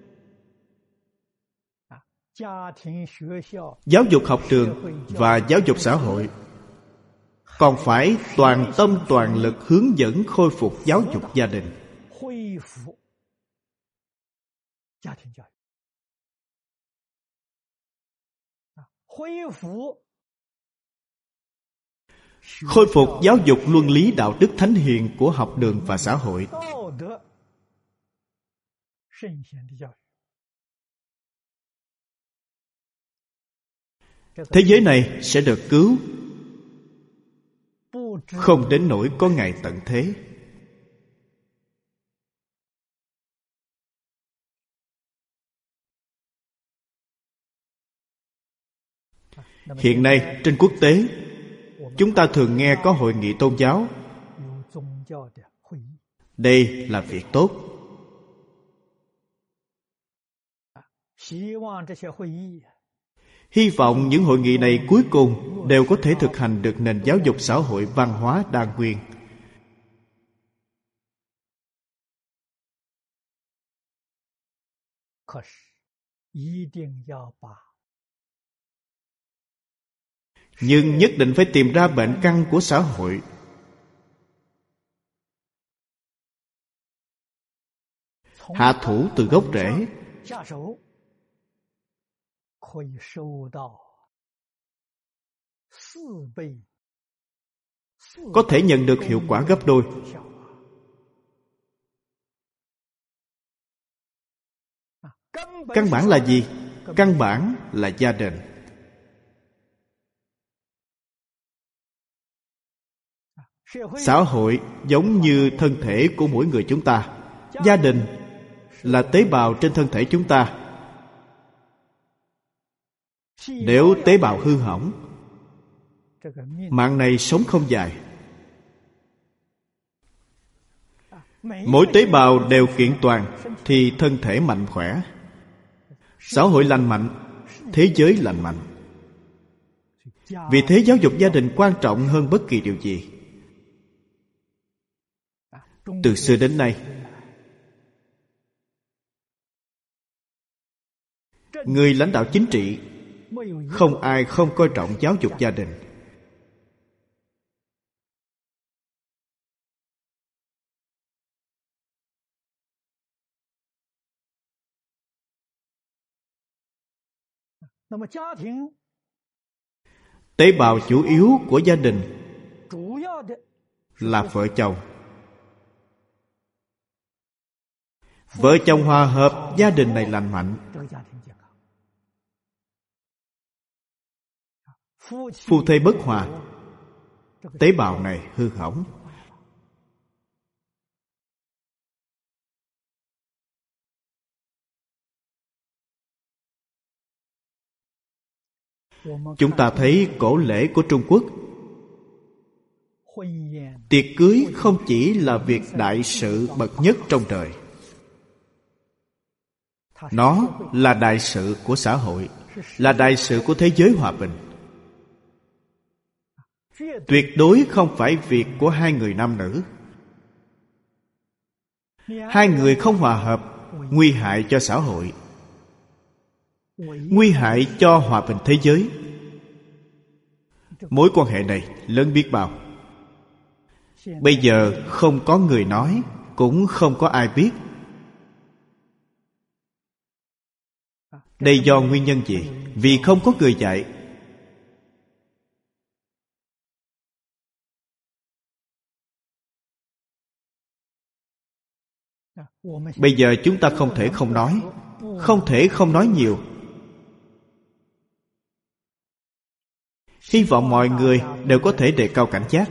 giáo dục học trường và giáo dục xã hội, còn phải toàn tâm toàn lực hướng dẫn khôi phục giáo dục gia đình. Khôi phục giáo dục luân lý đạo đức thánh hiền của học đường và xã hội. Thế giới này sẽ được cứu, không đến nỗi có ngày tận thế. Hiện nay trên quốc tế, chúng ta thường nghe có hội nghị tôn giáo. Đây là việc tốt. Hy vọng những hội nghị này cuối cùng đều có thể thực hành được nền giáo dục xã hội văn hóa đa nguyên. Nhưng nhất định phải tìm ra bệnh căn của xã hội. Hạ thủ từ gốc rễ. Có thể nhận được hiệu quả gấp đôi. Căn bản là gì? Căn bản là gia đình. Xã hội giống như thân thể của mỗi người chúng ta. Gia đình là tế bào trên thân thể chúng ta. Nếu tế bào hư hỏng, mạng này sống không dài. Mỗi tế bào đều kiện toàn thì thân thể mạnh khỏe. Xã hội lành mạnh, thế giới lành mạnh. Vì thế giáo dục gia đình quan trọng hơn bất kỳ điều gì. Từ xưa đến nay, người lãnh đạo chính trị không ai không coi trọng giáo dục gia đình. Tế bào chủ yếu của gia đình là vợ chồng. Vợ chồng hòa hợp, gia đình này lành mạnh. Phu thê bất hòa, tế bào này hư hỏng. Chúng ta thấy cổ lễ của Trung Quốc, tiệc cưới không chỉ là việc đại sự bậc nhất trong đời. Nó là đại sự của xã hội, là đại sự của thế giới hòa bình. Tuyệt đối không phải việc của hai người nam nữ. Hai người không hòa hợp, nguy hại cho xã hội, nguy hại cho hòa bình thế giới. Mối quan hệ này lớn biết bao. Bây giờ không có người nói, cũng không có ai biết. Đây do nguyên nhân gì? Vì không có người dạy. Bây giờ chúng ta không thể không nói, không thể không nói nhiều. Hy vọng mọi người đều có thể đề cao cảnh giác.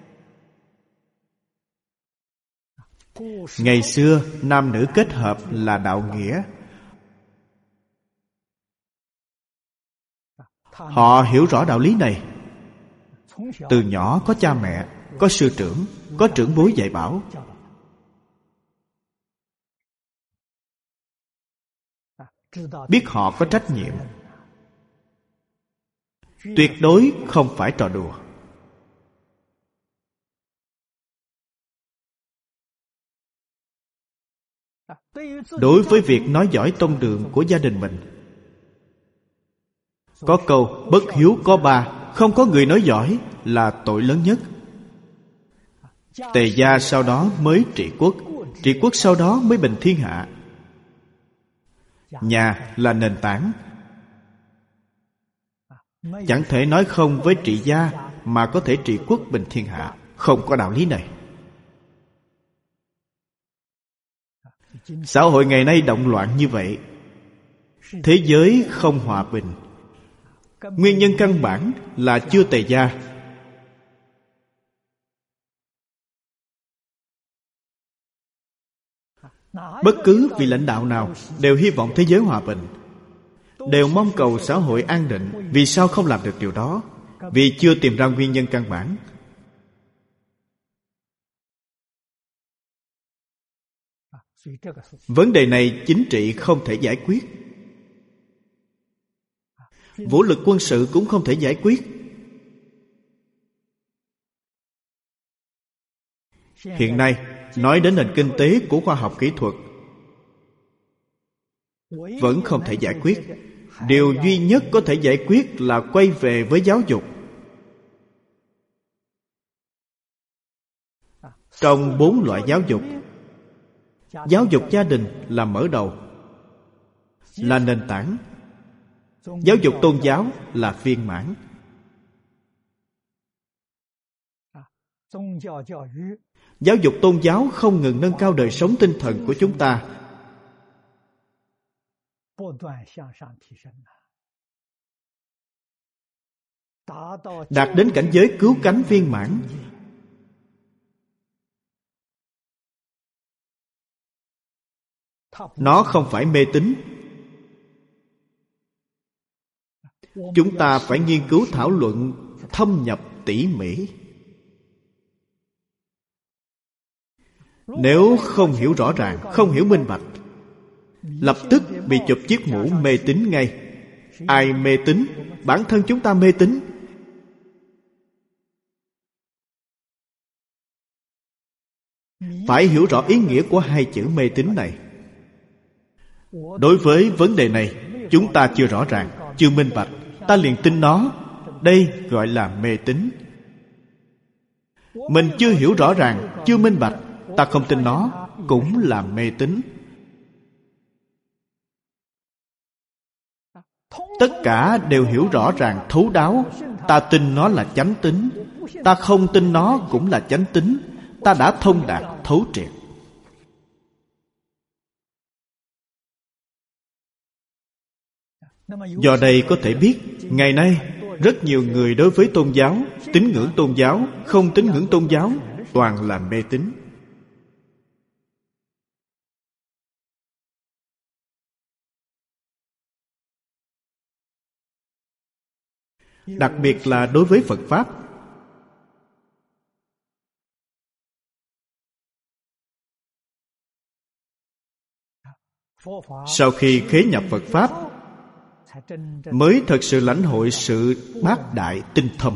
Ngày xưa nam nữ kết hợp là đạo nghĩa. Họ hiểu rõ đạo lý này. Từ nhỏ có cha mẹ, có sư trưởng, có trưởng bối dạy bảo. Biết họ có trách nhiệm. Tuyệt đối không phải trò đùa. Đối với việc nói giỏi tông đường của gia đình mình, có câu bất hiếu có ba, không có người nói giỏi là tội lớn nhất. Tề gia sau đó mới trị quốc, trị quốc sau đó mới bình thiên hạ. Nhà là nền tảng. Chẳng thể nói không với trị gia mà có thể trị quốc bình thiên hạ. Không có đạo lý này. Xã hội ngày nay động loạn như vậy, thế giới không hòa bình. Nguyên nhân căn bản là chưa Tề gia. Bất cứ vị lãnh đạo nào đều hy vọng thế giới hòa bình, đều mong cầu xã hội an định. Vì sao không làm được điều đó? Vì chưa tìm ra nguyên nhân căn bản. Vấn đề này chính trị không thể giải quyết, vũ lực quân sự cũng không thể giải quyết. Hiện nay nói đến nền kinh tế của khoa học kỹ thuật vẫn không thể giải quyết. Điều duy nhất có thể giải quyết là quay về với giáo dục. Trong 4 loại giáo dục, giáo dục gia đình là mở đầu, là nền tảng. Giáo dục tôn giáo là viên mãn. Giáo dục tôn giáo không ngừng nâng cao đời sống tinh thần của chúng ta, đạt đến cảnh giới cứu cánh viên mãn. Nó không phải mê tín. Chúng ta phải nghiên cứu thảo luận thâm nhập tỉ mỉ. Nếu không hiểu rõ ràng, không hiểu minh bạch, lập tức bị chụp chiếc mũ mê tín ngay. Ai mê tín? Bản thân chúng ta mê tín. Phải hiểu rõ ý nghĩa của hai chữ mê tín này. Đối với vấn đề này, chúng ta chưa rõ ràng, chưa minh bạch, ta liền tin nó. Đây gọi là mê tín. Mình chưa hiểu rõ ràng, chưa minh bạch, ta không tin nó, cũng là mê tín. Tất cả đều hiểu rõ ràng, thấu đáo. Ta tin nó là chánh tín, ta không tin nó cũng là chánh tín. Ta đã thông đạt, thấu triệt. Do đây có thể biết, ngày nay rất nhiều người đối với tôn giáo, tín ngưỡng tôn giáo, không tín ngưỡng tôn giáo, toàn là mê tín. Đặc biệt là đối với Phật Pháp. Sau khi khế nhập Phật Pháp, mới thật sự lãnh hội sự bác đại tinh thâm.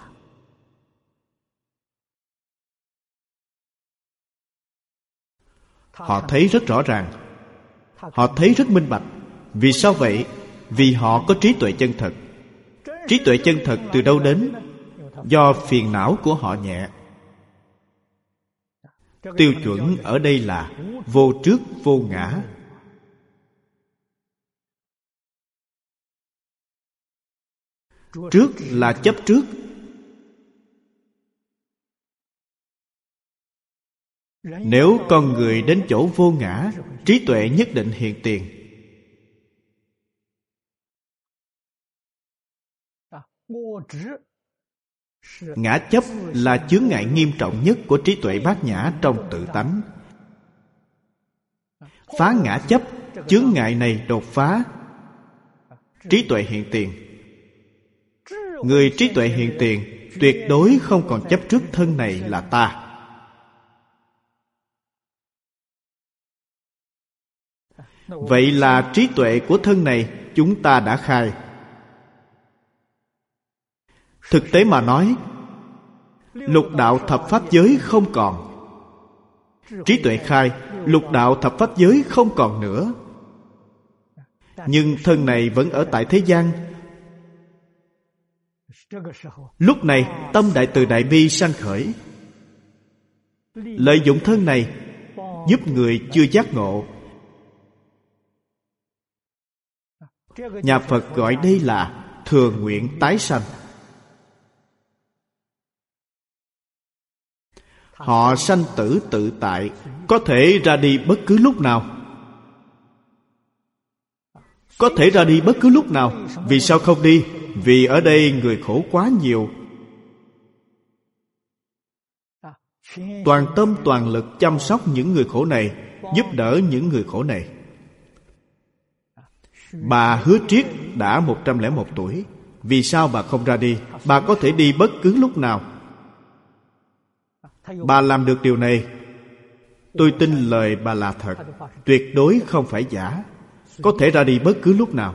Họ thấy rất rõ ràng, họ thấy rất minh bạch. Vì sao vậy? Vì họ có trí tuệ chân thật. Trí tuệ chân thật từ đâu đến? Do phiền não của họ nhẹ. Tiêu chuẩn ở đây là vô trước vô ngã. Trước là chấp trước. Nếu con người đến chỗ vô ngã, trí tuệ nhất định hiện tiền. Ngã chấp là chướng ngại nghiêm trọng nhất của trí tuệ bát nhã trong tự tánh. Phá ngã chấp, chướng ngại này đột phá, trí tuệ hiện tiền. Người trí tuệ hiện tiền tuyệt đối không còn chấp trước thân này là ta. Vậy là trí tuệ của thân này chúng ta đã khai. Thực tế mà nói, lục đạo thập pháp giới không còn. Trí tuệ khai, lục đạo thập pháp giới không còn nữa. Nhưng thân này vẫn ở tại thế gian. Lúc này tâm đại từ đại bi sanh khởi, lợi dụng thân này giúp người chưa giác ngộ. Nhà Phật gọi đây là thừa nguyện tái sanh. Họ sanh tử tự tại, có thể ra đi bất cứ lúc nào. Có thể ra đi bất cứ lúc nào. Vì sao không đi? Vì ở đây người khổ quá nhiều. Toàn tâm toàn lực chăm sóc những người khổ này, giúp đỡ những người khổ này. Bà Hứa Triết đã 101 tuổi. Vì sao bà không ra đi? Bà có thể đi bất cứ lúc nào. Bà làm được điều này. Tôi tin lời bà là thật, tuyệt đối không phải giả. Có thể ra đi bất cứ lúc nào.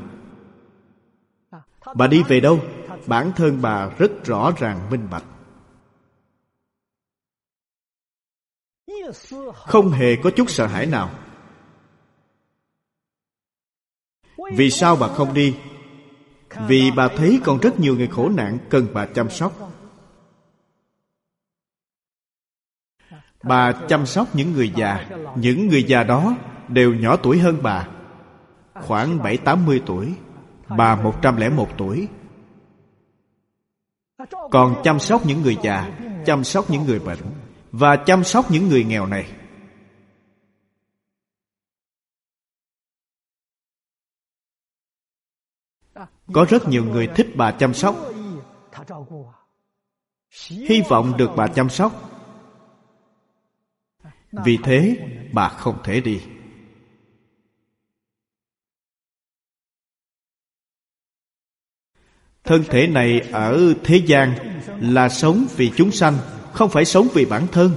Bà đi về đâu? Bản thân bà rất rõ ràng minh bạch. Không hề có chút sợ hãi nào. Vì sao bà không đi? Vì bà thấy còn rất nhiều người khổ nạn cần bà chăm sóc. Bà chăm sóc những người già. Những người già đó đều nhỏ tuổi hơn bà, khoảng 70-80 tuổi. Bà 101 tuổi. Còn chăm sóc những người già, chăm sóc những người bệnh, và chăm sóc những người nghèo này. Có rất nhiều người thích bà chăm sóc, hy vọng được bà chăm sóc. Vì thế bà không thể đi. Thân thể này ở thế gian là sống vì chúng sanh, không phải sống vì bản thân.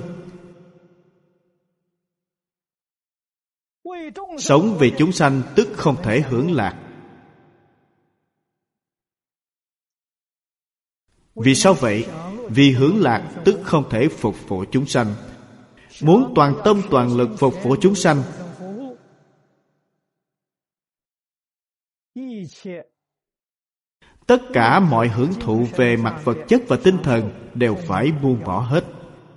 Sống vì chúng sanh tức không thể hưởng lạc. Vì sao vậy? Vì hưởng lạc tức không thể phục vụ chúng sanh. Muốn toàn tâm toàn lực phục vụ chúng sanh, tất cả mọi hưởng thụ về mặt vật chất và tinh thần đều phải buông bỏ hết.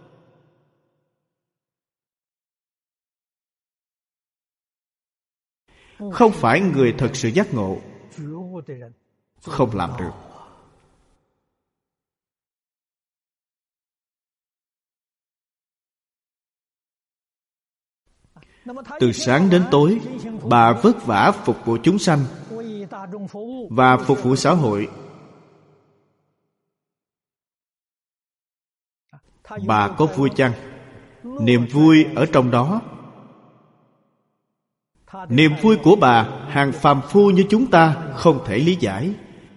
Không phải người thật sự giác ngộ không làm được. Từ sáng đến tối, bà vất vả phục vụ chúng sanh và phục vụ xã hội. Bà có vui chăng? Niềm vui ở trong đó. Niềm vui của bà, hàng phàm phu như chúng ta không thể lý giải.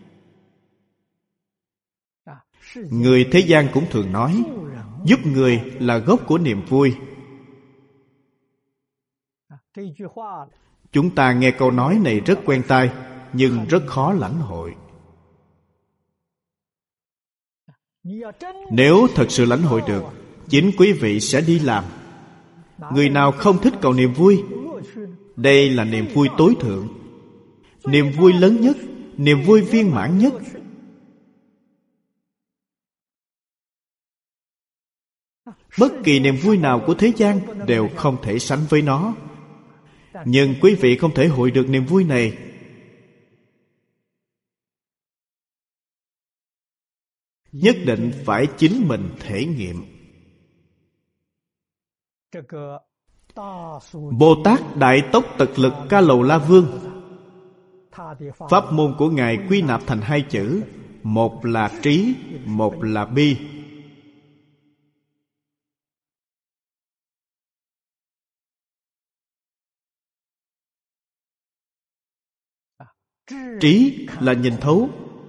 Người thế gian cũng thường nói, giúp người là gốc của niềm vui. Chúng ta nghe câu nói này rất quen tai, nhưng rất khó lãnh hội. Nếu thật sự lãnh hội được, chính quý vị sẽ đi làm. Người nào không thích cầu niềm vui? Đây là niềm vui tối thượng, niềm vui lớn nhất, niềm vui viên mãn nhất. Bất kỳ niềm vui nào của thế gian đều không thể sánh với nó. Nhưng quý vị không thể hội được niềm vui này. nhất định phải chính mình thể nghiệm. Bồ Tát Đại Tốc Tật Lực Ca Lầu La Vương, pháp môn của Ngài quy nạp thành hai chữ, một là trí, một là bi. Trí là nhìn thấu,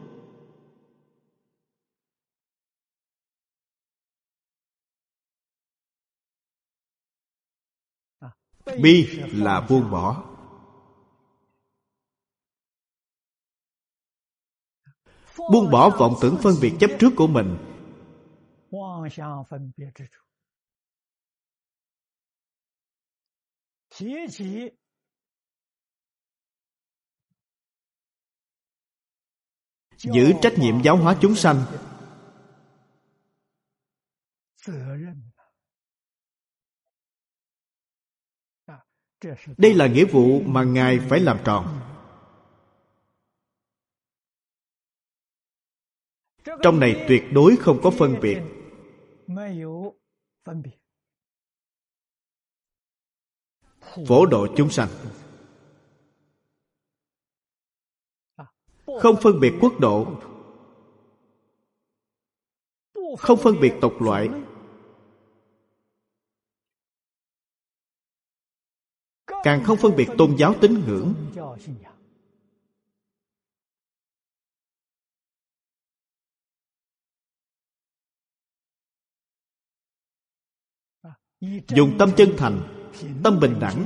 bi là buông bỏ. Buông bỏ vọng tưởng phân biệt chấp trước của mình. Giữ trách nhiệm giáo hóa chúng sanh. Đây là nghĩa vụ mà Ngài phải làm tròn. Trong này tuyệt đối không có phân biệt. Phổ độ chúng sanh, không phân biệt quốc độ, không phân biệt tộc loại, càng không phân biệt tôn giáo tín ngưỡng. Dùng tâm chân thành, tâm bình đẳng,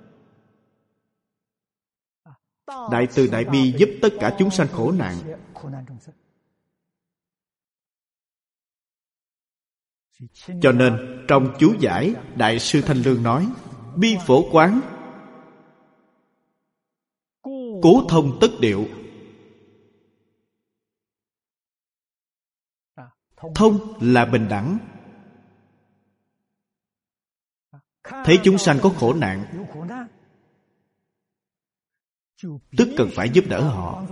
đại từ đại bi giúp tất cả chúng sanh khổ nạn. Cho nên trong chú giải, Đại sư Thanh Lương nói: bi phổ quán, cố thông tất điệu. Thông là bình đẳng. Thấy chúng sanh có khổ nạn, tức cần phải giúp đỡ họ.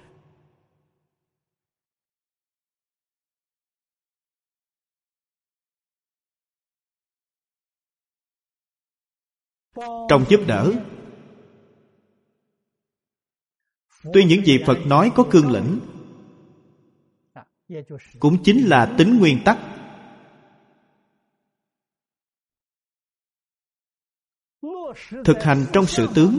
Trong giúp đỡ, tuy những gì Phật nói có cương lĩnh, cũng chính là tính nguyên tắc. Thực hành trong sự tướng.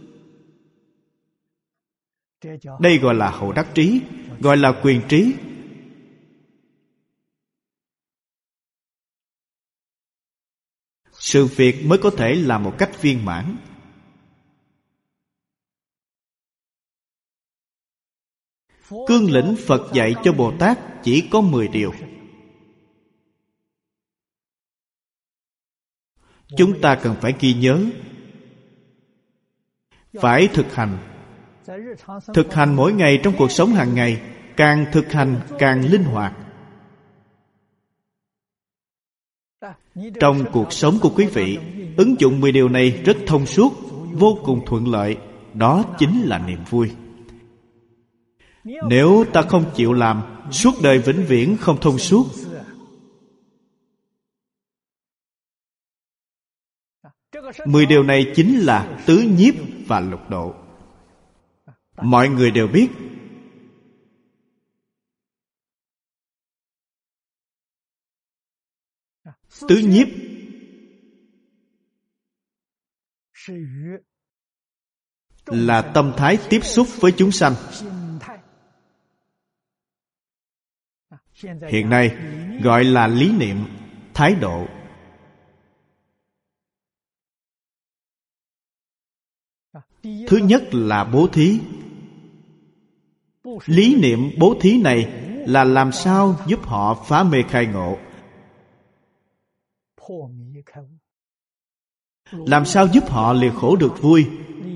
Đây gọi là hậu đắc trí, gọi là quyền trí. Sự việc mới có thể làm một cách viên mãn. Cương lĩnh Phật dạy cho Bồ Tát chỉ có 10 điều. Chúng ta cần phải ghi nhớ, phải thực hành. Thực hành mỗi ngày trong cuộc sống hàng ngày, càng thực hành càng linh hoạt. Trong cuộc sống của quý vị, ứng dụng 10 điều này rất thông suốt, vô cùng thuận lợi. Đó chính là niềm vui. Nếu ta không chịu làm, suốt đời vĩnh viễn không thông suốt. Mười điều này chính là tứ nhiếp và lục độ. Mọi người đều biết. Tứ nhiếp là tâm thái tiếp xúc với chúng sanh. Hiện nay gọi là lý niệm, thái độ. Thứ nhất là bố thí. Lý niệm bố thí này là làm sao giúp họ phá mê khai ngộ, làm sao giúp họ lìa khổ được vui.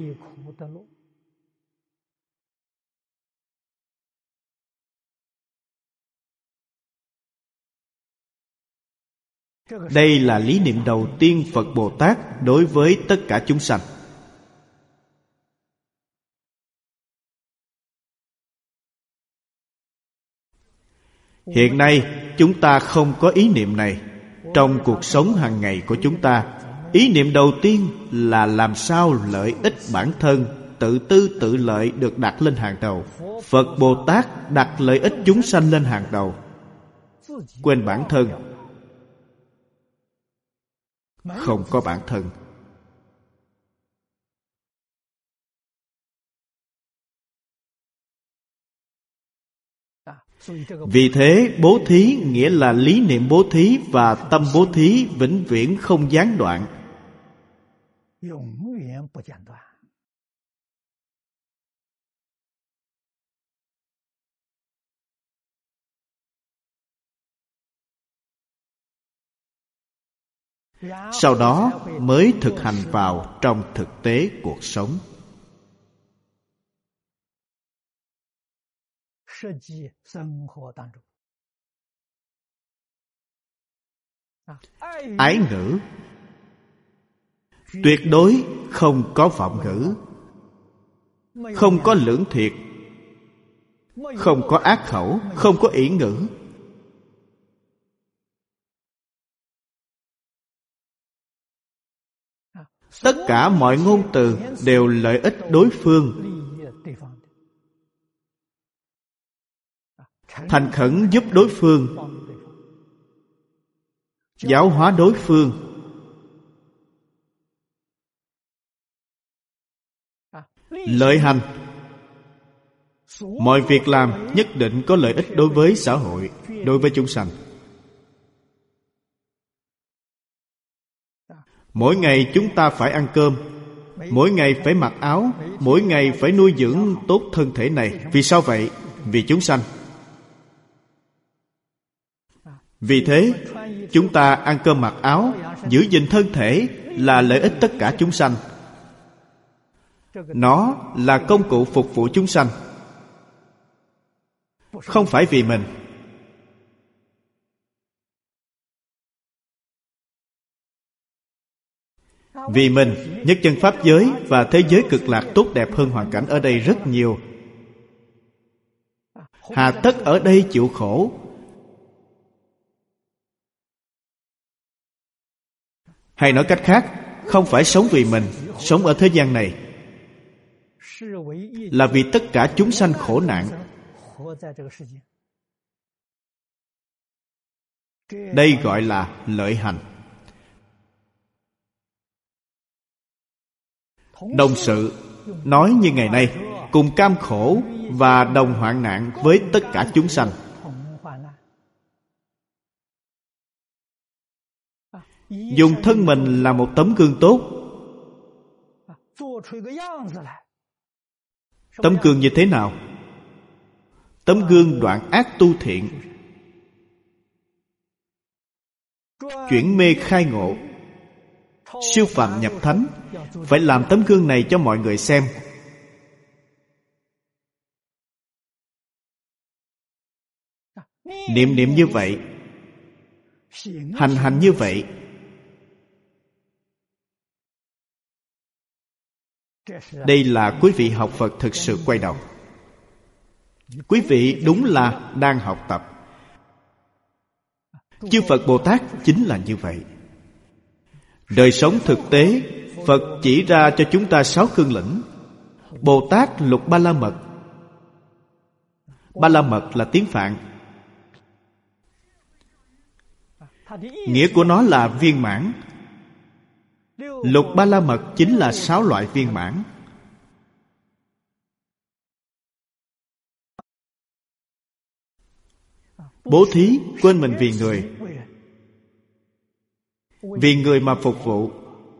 Đây là lý niệm đầu tiên Phật Bồ Tát đối với tất cả chúng sanh. Hiện nay chúng ta không có ý niệm này. Trong cuộc sống hàng ngày của chúng ta, ý niệm đầu tiên là làm sao lợi ích bản thân, tự tư tự lợi được đặt lên hàng đầu. Phật Bồ Tát đặt lợi ích chúng sanh lên hàng đầu, quên bản thân. Không có bản thân. Vì thế bố thí nghĩa là lý niệm bố thí và tâm bố thí vĩnh viễn không gián đoạn. Sau đó mới thực hành vào trong thực tế cuộc sống. Ái ngữ tuyệt đối không có vọng ngữ, không có lưỡng thiệt, không có ác khẩu, không có ỷ ngữ. Tất cả mọi ngôn từ đều lợi ích đối phương, thành khẩn giúp đối phương, giáo hóa đối phương. Lợi hành, mọi việc làm nhất định có lợi ích đối với xã hội, đối với chúng sanh. Mỗi ngày chúng ta phải ăn cơm, mỗi ngày phải mặc áo, mỗi ngày phải nuôi dưỡng tốt thân thể này. Vì sao vậy? Vì chúng sanh. Vì thế chúng ta ăn cơm mặc áo, giữ gìn thân thể là lợi ích tất cả chúng sanh. Nó là công cụ phục vụ chúng sanh, không phải vì mình. Vì mình, nhất chân pháp giới và thế giới cực lạc tốt đẹp hơn hoàn cảnh ở đây rất nhiều. Hà tất ở đây chịu khổ? Hay nói cách khác, không phải sống vì mình, sống ở thế gian này là vì tất cả chúng sanh khổ nạn. Đây gọi là lợi hành. Đồng sự, nói như ngày nay, cùng cam khổ và đồng hoạn nạn với tất cả chúng sanh. Dùng thân mình là một tấm gương tốt. Tấm gương như thế nào? Tấm gương đoạn ác tu thiện, chuyển mê khai ngộ, siêu phàm nhập thánh. Phải làm tấm gương này cho mọi người xem. Niệm niệm như vậy, hành như vậy. Đây là quý vị học Phật thực sự quay đầu. Quý vị đúng là đang học tập. Chư Phật Bồ Tát chính là như vậy. Đời sống thực tế, Phật chỉ ra cho chúng ta 6 cương lĩnh. Bồ Tát lục ba la mật. Ba la mật là tiếng Phạn, nghĩa của nó là viên mãn. Lục ba la mật chính là 6 loại viên mãn. Bố thí quên mình vì người, vì người mà phục vụ.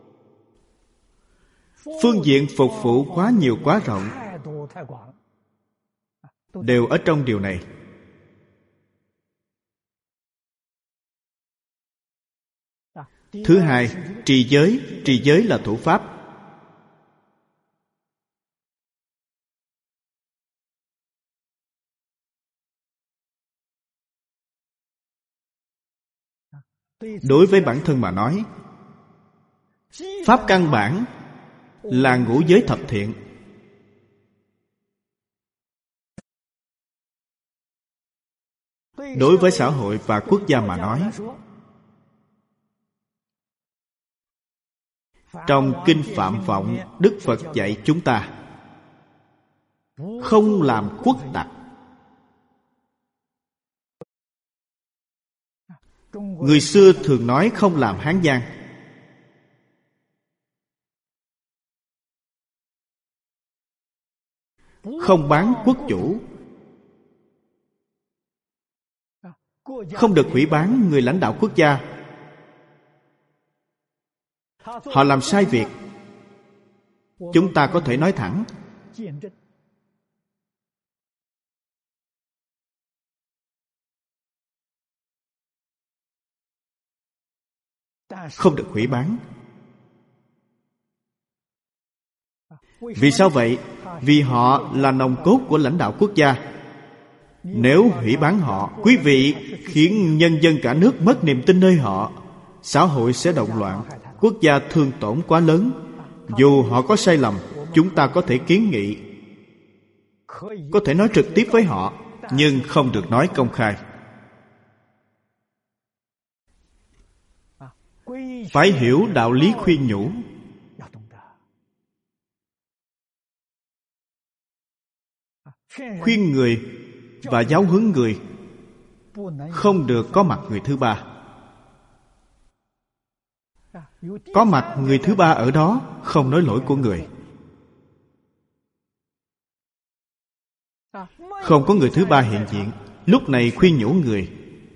Phương diện phục vụ quá nhiều quá rộng, đều ở trong điều này. Thứ hai, trì giới. Trì giới là thủ pháp. Đối với bản thân mà nói, pháp căn bản là ngũ giới thập thiện. Đối với xã hội và quốc gia mà nói, trong Kinh Phạm Vọng, Đức Phật dạy chúng ta không làm quốc tặc. Người xưa thường nói không làm hán giang. Không bán quốc chủ. Không được hủy bán người lãnh đạo quốc gia. Họ làm sai việc, chúng ta có thể nói thẳng. Không được hủy bán. Vì sao vậy? Vì họ là nòng cốt của lãnh đạo quốc gia. Nếu hủy bán họ, quý vị khiến nhân dân cả nước mất niềm tin nơi họ, xã hội sẽ động loạn, quốc gia thương tổn quá lớn. Dù họ có sai lầm, chúng ta có thể kiến nghị, có thể nói trực tiếp với họ, nhưng không được nói công khai. Phải hiểu đạo lý khuyên nhủ. Khuyên người và giáo huấn người không được có mặt người thứ ba. Có mặt người thứ ba ở đó không nói lỗi của người. Không có người thứ ba hiện diện, lúc này khuyên nhủ người.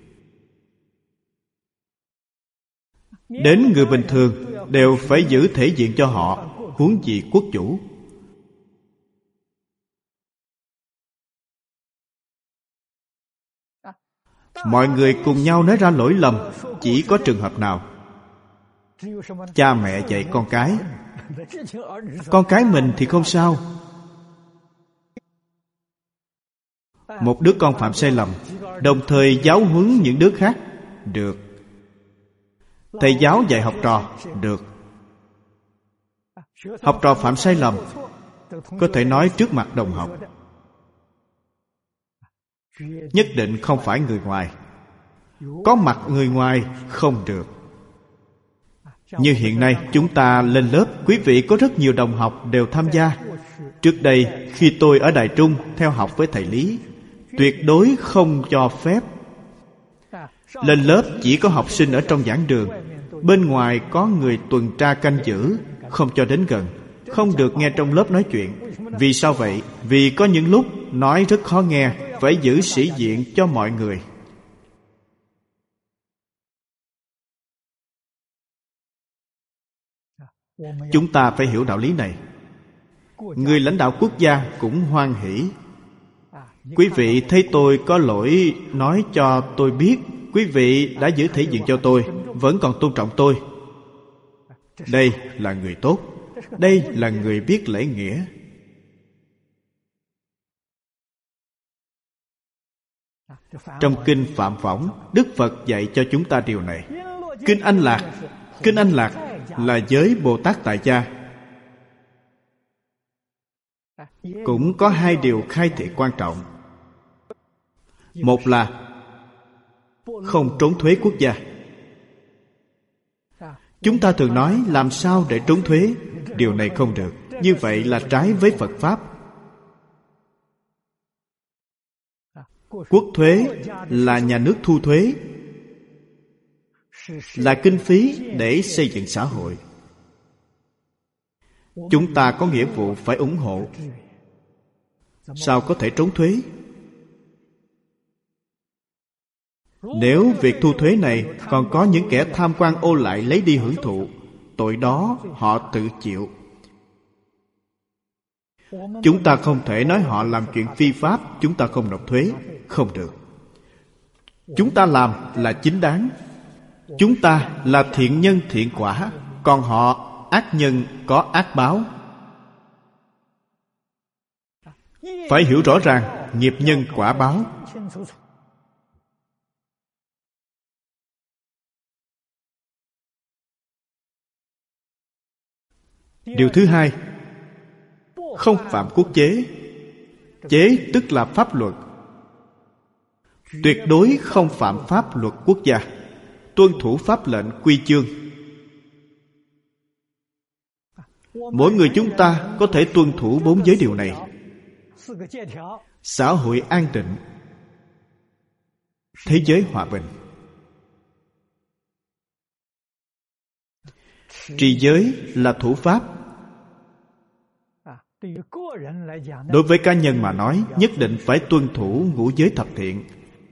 Đến người bình thường đều phải giữ thể diện cho họ, huống gì quốc chủ. Mọi người cùng nhau nói ra lỗi lầm, chỉ có trường hợp nào? Cha mẹ dạy con cái. Con cái mình thì không sao. Một đứa con phạm sai lầm, đồng thời giáo huấn những đứa khác, được. Thầy giáo dạy học trò, được. Học trò phạm sai lầm, có thể nói trước mặt đồng học. Nhất định không phải người ngoài. Có mặt người ngoài không được. Như hiện nay chúng ta lên lớp, quý vị có rất nhiều đồng học đều tham gia. Trước đây khi tôi ở Đài Trung theo học với thầy Lý, tuyệt đối không cho phép lên lớp chỉ có học sinh ở trong giảng đường, bên ngoài có người tuần tra canh giữ, không cho đến gần. Không được nghe trong lớp nói chuyện. Vì sao vậy? Vì có những lúc nói rất khó nghe, phải giữ sĩ diện cho mọi người. Chúng ta phải hiểu đạo lý này. Người lãnh đạo quốc gia cũng hoan hỷ. Quý vị thấy tôi có lỗi, nói cho tôi biết. Quý vị đã giữ thể diện cho tôi, vẫn còn tôn trọng tôi. Đây là người tốt. Đây là người biết lễ nghĩa. Trong Kinh Phạm Võng, Đức Phật dạy cho chúng ta điều này. Kinh Anh Lạc. Kinh Anh Lạc là giới Bồ Tát tại gia. Cũng có hai điều khai thị quan trọng. Một là không trốn thuế quốc gia. Chúng ta thường nói làm sao để trốn thuế. Điều này không được. Như vậy là trái với Phật Pháp. Quốc thuế là nhà nước thu thuế, là kinh phí để xây dựng xã hội. Chúng ta có nghĩa vụ phải ủng hộ. Sao có thể trốn thuế? Nếu việc thu thuế này còn có những kẻ tham quan ô lại lấy đi hưởng thụ, tội đó họ tự chịu. Chúng ta không thể nói họ làm chuyện phi pháp, chúng ta không nộp thuế. Không được. Chúng ta làm là chính đáng. Chúng ta là thiện nhân thiện quả, còn họ ác nhân có ác báo. Phải hiểu rõ ràng nghiệp nhân quả báo. Điều thứ hai, không phạm quốc chế. Chế tức là pháp luật. tuyệt đối không phạm pháp luật quốc gia, tuân thủ pháp lệnh quy chương. Mỗi người chúng ta có thể tuân thủ 4 giới điều này, xã hội an định, thế giới hòa bình. Trì giới là thủ pháp. Đối với cá nhân mà nói, nhất định phải tuân thủ ngũ giới thập thiện.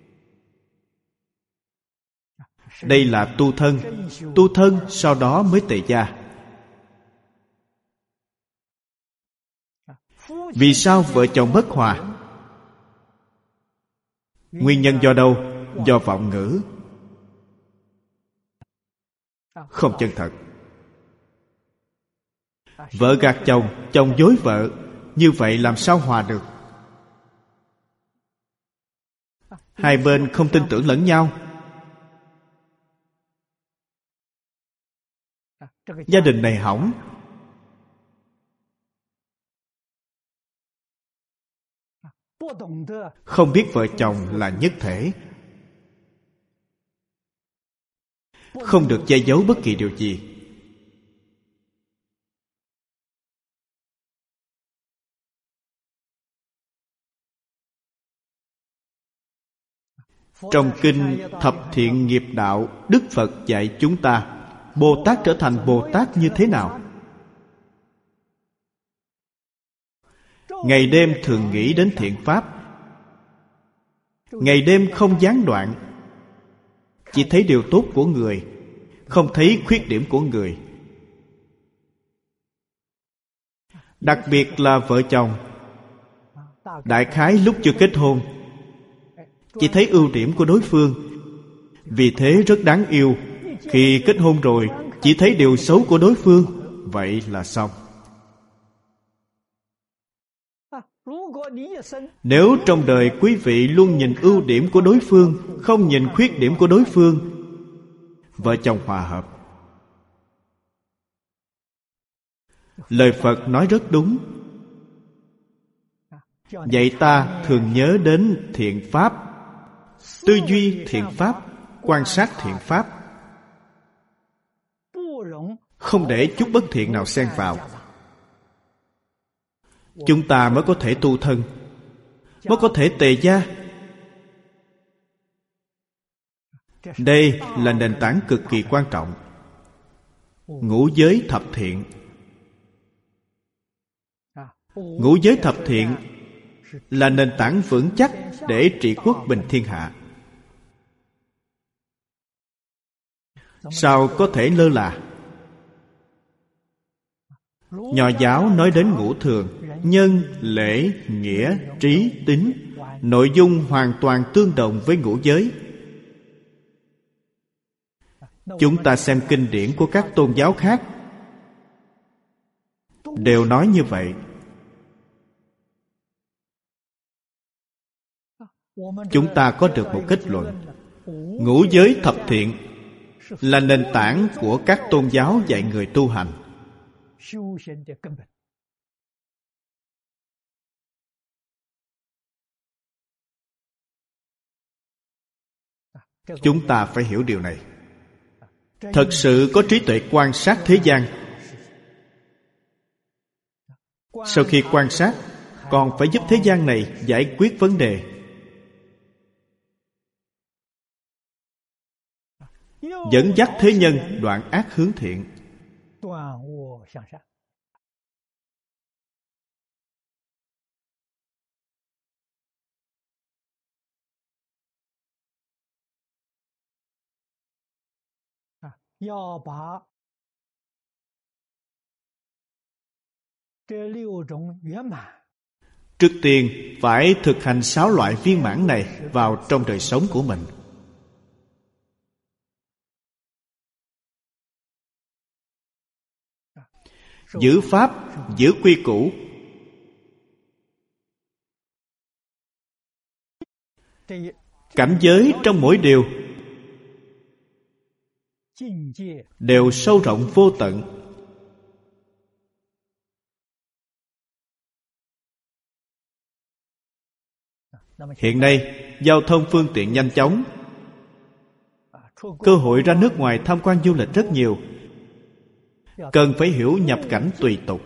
Đây là tu thân. Tu thân sau đó mới tề gia. Vì sao vợ chồng bất hòa? Nguyên nhân do đâu? Do vọng ngữ, không chân thật. Vợ gạt chồng, chồng dối vợ, như vậy làm sao hòa được? Hai bên không tin tưởng lẫn nhau, gia đình này hỏng. Không biết vợ chồng là nhất thể, không được che giấu bất kỳ điều gì. Trong kinh Thập Thiện Nghiệp Đạo, Đức Phật dạy chúng ta Bồ Tát trở thành Bồ Tát như thế nào? Ngày đêm thường nghĩ đến thiện pháp, ngày đêm không gián đoạn, chỉ thấy điều tốt của người, không thấy khuyết điểm của người. Đặc biệt là vợ chồng, đại khái lúc chưa kết hôn, chỉ thấy ưu điểm của đối phương, vì thế rất đáng yêu. Khi kết hôn rồi, chỉ thấy điều xấu của đối phương, vậy là xong. Nếu trong đời quý vị luôn nhìn ưu điểm của đối phương, không nhìn khuyết điểm của đối phương, vợ chồng hòa hợp. Lời Phật nói rất đúng, dạy ta thường nhớ đến thiện pháp, tư duy thiện pháp, quan sát thiện pháp, không để chút bất thiện nào xen vào. Chúng ta mới có thể tu thân, mới có thể tề gia. Đây là nền tảng cực kỳ quan trọng. Ngũ giới thập thiện. Ngũ giới thập thiện là nền tảng vững chắc để trị quốc bình thiên hạ. Sao có thể lơ là? Nho giáo nói đến ngũ thường: nhân, lễ, nghĩa, trí, tín. Nội dung hoàn toàn tương đồng với ngũ giới. Chúng ta xem kinh điển của các tôn giáo khác, đều nói như vậy. Chúng ta có được một kết luận: ngũ giới thập thiện là nền tảng của các tôn giáo dạy người tu hành. Chúng ta phải hiểu điều này. Thật sự có trí tuệ quan sát thế gian. Sau khi quan sát, còn phải giúp thế gian này giải quyết vấn đề. Dẫn dắt thế nhân đoạn ác hướng thiện. Trước tiên phải thực hành 6 loại viên mãn này vào trong đời sống của mình. Giữ pháp, giữ quy củ. Cảnh giới trong mỗi điều đều sâu rộng vô tận. Hiện nay giao thông phương tiện nhanh chóng, cơ hội ra nước ngoài tham quan du lịch rất nhiều. Cần phải hiểu nhập cảnh tùy tục.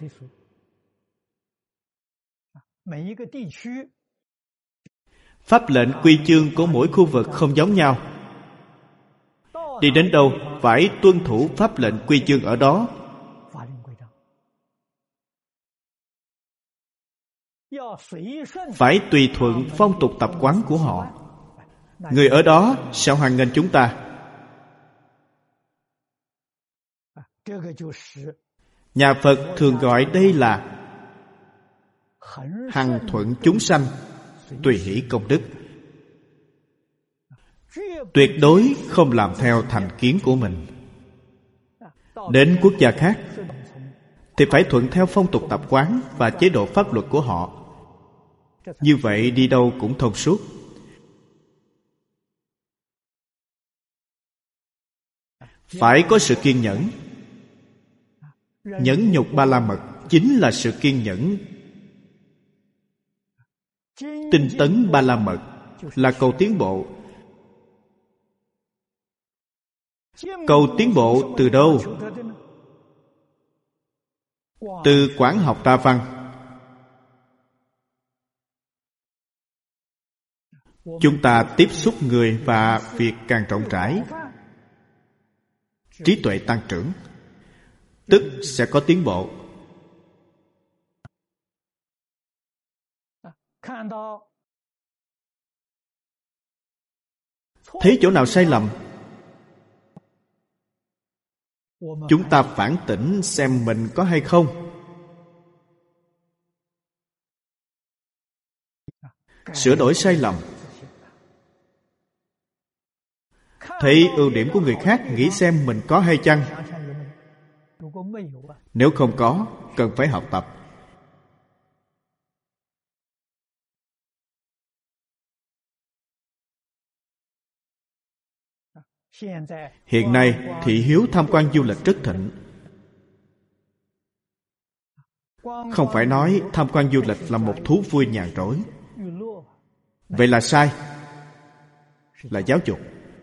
Pháp lệnh quy chương của mỗi khu vực không giống nhau. Đi đến đâu phải tuân thủ pháp lệnh quy chương ở đó. Phải tùy thuận phong tục tập quán của họ. Người ở đó sẽ hoan nghênh chúng ta. Nhà Phật thường gọi đây là hằng thuận chúng sanh, tùy hỷ công đức. Tuyệt đối không làm theo thành kiến của mình. Đến quốc gia khác thì phải thuận theo phong tục tập quán và chế độ pháp luật của họ. Như vậy đi đâu cũng thông suốt. Phải có sự kiên nhẫn. Nhẫn nhục ba la mật chính là sự kiên nhẫn. Tinh tấn ba la mật là cầu tiến bộ. Cầu tiến bộ từ đâu? Từ quán học ta văn. Chúng ta tiếp xúc người và việc càng rộng rãi, trí tuệ tăng trưởng, tức sẽ có tiến bộ. Thấy chỗ nào sai lầm, chúng ta phản tỉnh xem mình có hay không. Sửa đổi sai lầm. Thấy ưu điểm của người khác, nghĩ xem mình có hay chăng. Nếu không có, cần phải học tập. Hiện nay thị hiếu tham quan du lịch rất thịnh. Không phải nói tham quan du lịch là một thú vui nhàn rỗi. Vậy là sai. Là giáo dục.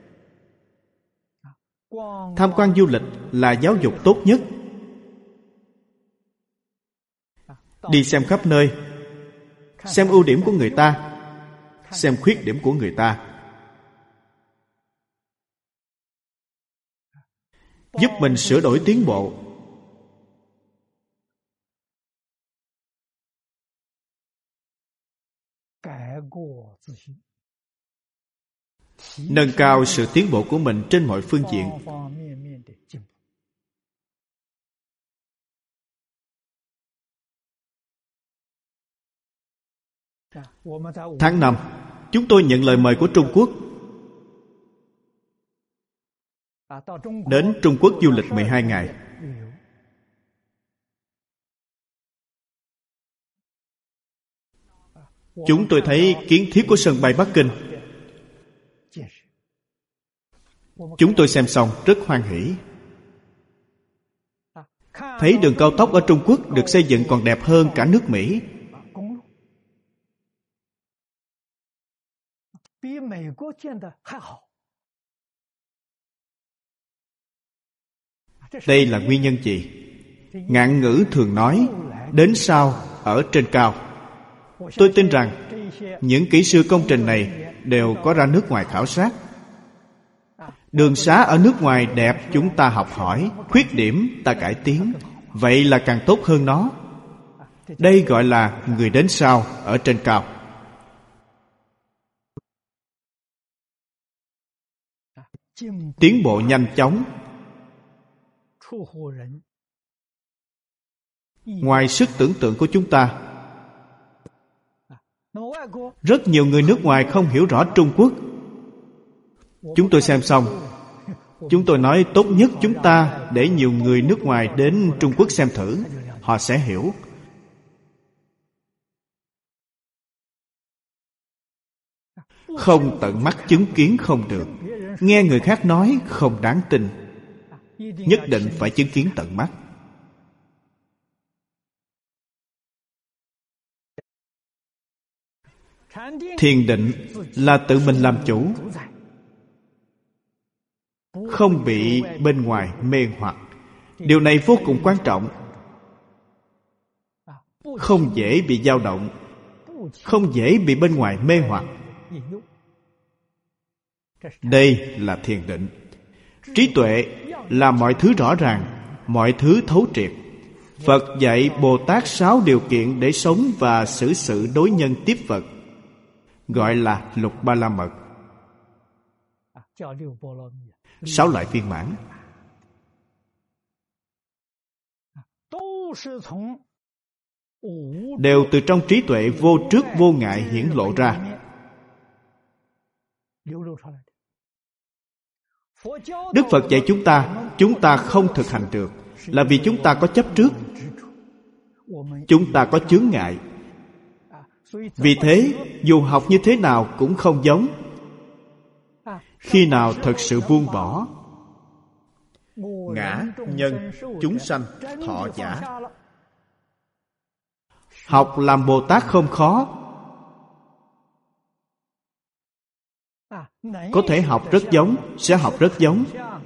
Tham quan du lịch là giáo dục tốt nhất. Đi xem khắp nơi, xem ưu điểm của người ta, xem khuyết điểm của người ta, giúp mình sửa đổi tiến bộ. Nâng cao sự tiến bộ của mình trên mọi phương diện. Tháng 5, chúng tôi nhận lời mời của Trung Quốc. Đến Trung Quốc du lịch 12 ngày. Chúng tôi thấy kiến thiết của sân bay Bắc Kinh. Chúng tôi xem xong rất hoan hỉ. Thấy đường cao tốc ở Trung Quốc được xây dựng còn đẹp hơn cả nước Mỹ. Đây là nguyên nhân gì? Ngạn ngữ thường nói đến sau ở trên cao. Tôi tin rằng những kỹ sư công trình này đều có ra nước ngoài khảo sát. Đường xá ở nước ngoài đẹp, chúng ta học hỏi, khuyết điểm ta cải tiến, vậy là càng tốt hơn nó. Đây gọi là người đến sau ở trên cao. Tiến bộ nhanh chóng, ngoài sức tưởng tượng của chúng ta. Rất nhiều người nước ngoài không hiểu rõ Trung Quốc. Chúng tôi xem xong, chúng tôi nói tốt nhất chúng ta để nhiều người nước ngoài đến Trung Quốc xem thử, họ sẽ hiểu. Không tận mắt chứng kiến không được. Nghe người khác nói không đáng tin. Nhất định phải chứng kiến tận mắt. Thiền định là tự mình làm chủ, không bị bên ngoài mê hoặc. Điều này vô cùng quan trọng. Không dễ bị dao động, không dễ bị bên ngoài mê hoặc. Đây là thiền định. Trí tuệ là mọi thứ rõ ràng, mọi thứ thấu triệt. Phật dạy Bồ Tát 6 điều kiện để sống và xử sự đối nhân tiếp vật, gọi là Lục Ba La Mật. 6 loại viên mãn đều từ trong trí tuệ vô trước vô ngại hiển lộ ra. Đức Phật dạy chúng ta không thực hành được là vì chúng ta có chấp trước, chúng ta có chướng ngại. Vì thế, dù học như thế nào cũng không giống. Khi nào thật sự buông bỏ ngã, nhân, chúng sanh, thọ giả, học làm Bồ Tát không khó. Có thể học rất giống, sẽ học rất giống.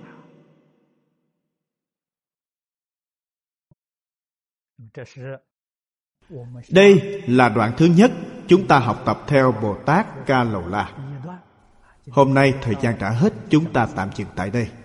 Đây là đoạn thứ nhất chúng ta học tập theo Bồ Tát Ca Lầu La. Hôm nay thời gian đã hết, chúng ta tạm dừng tại đây.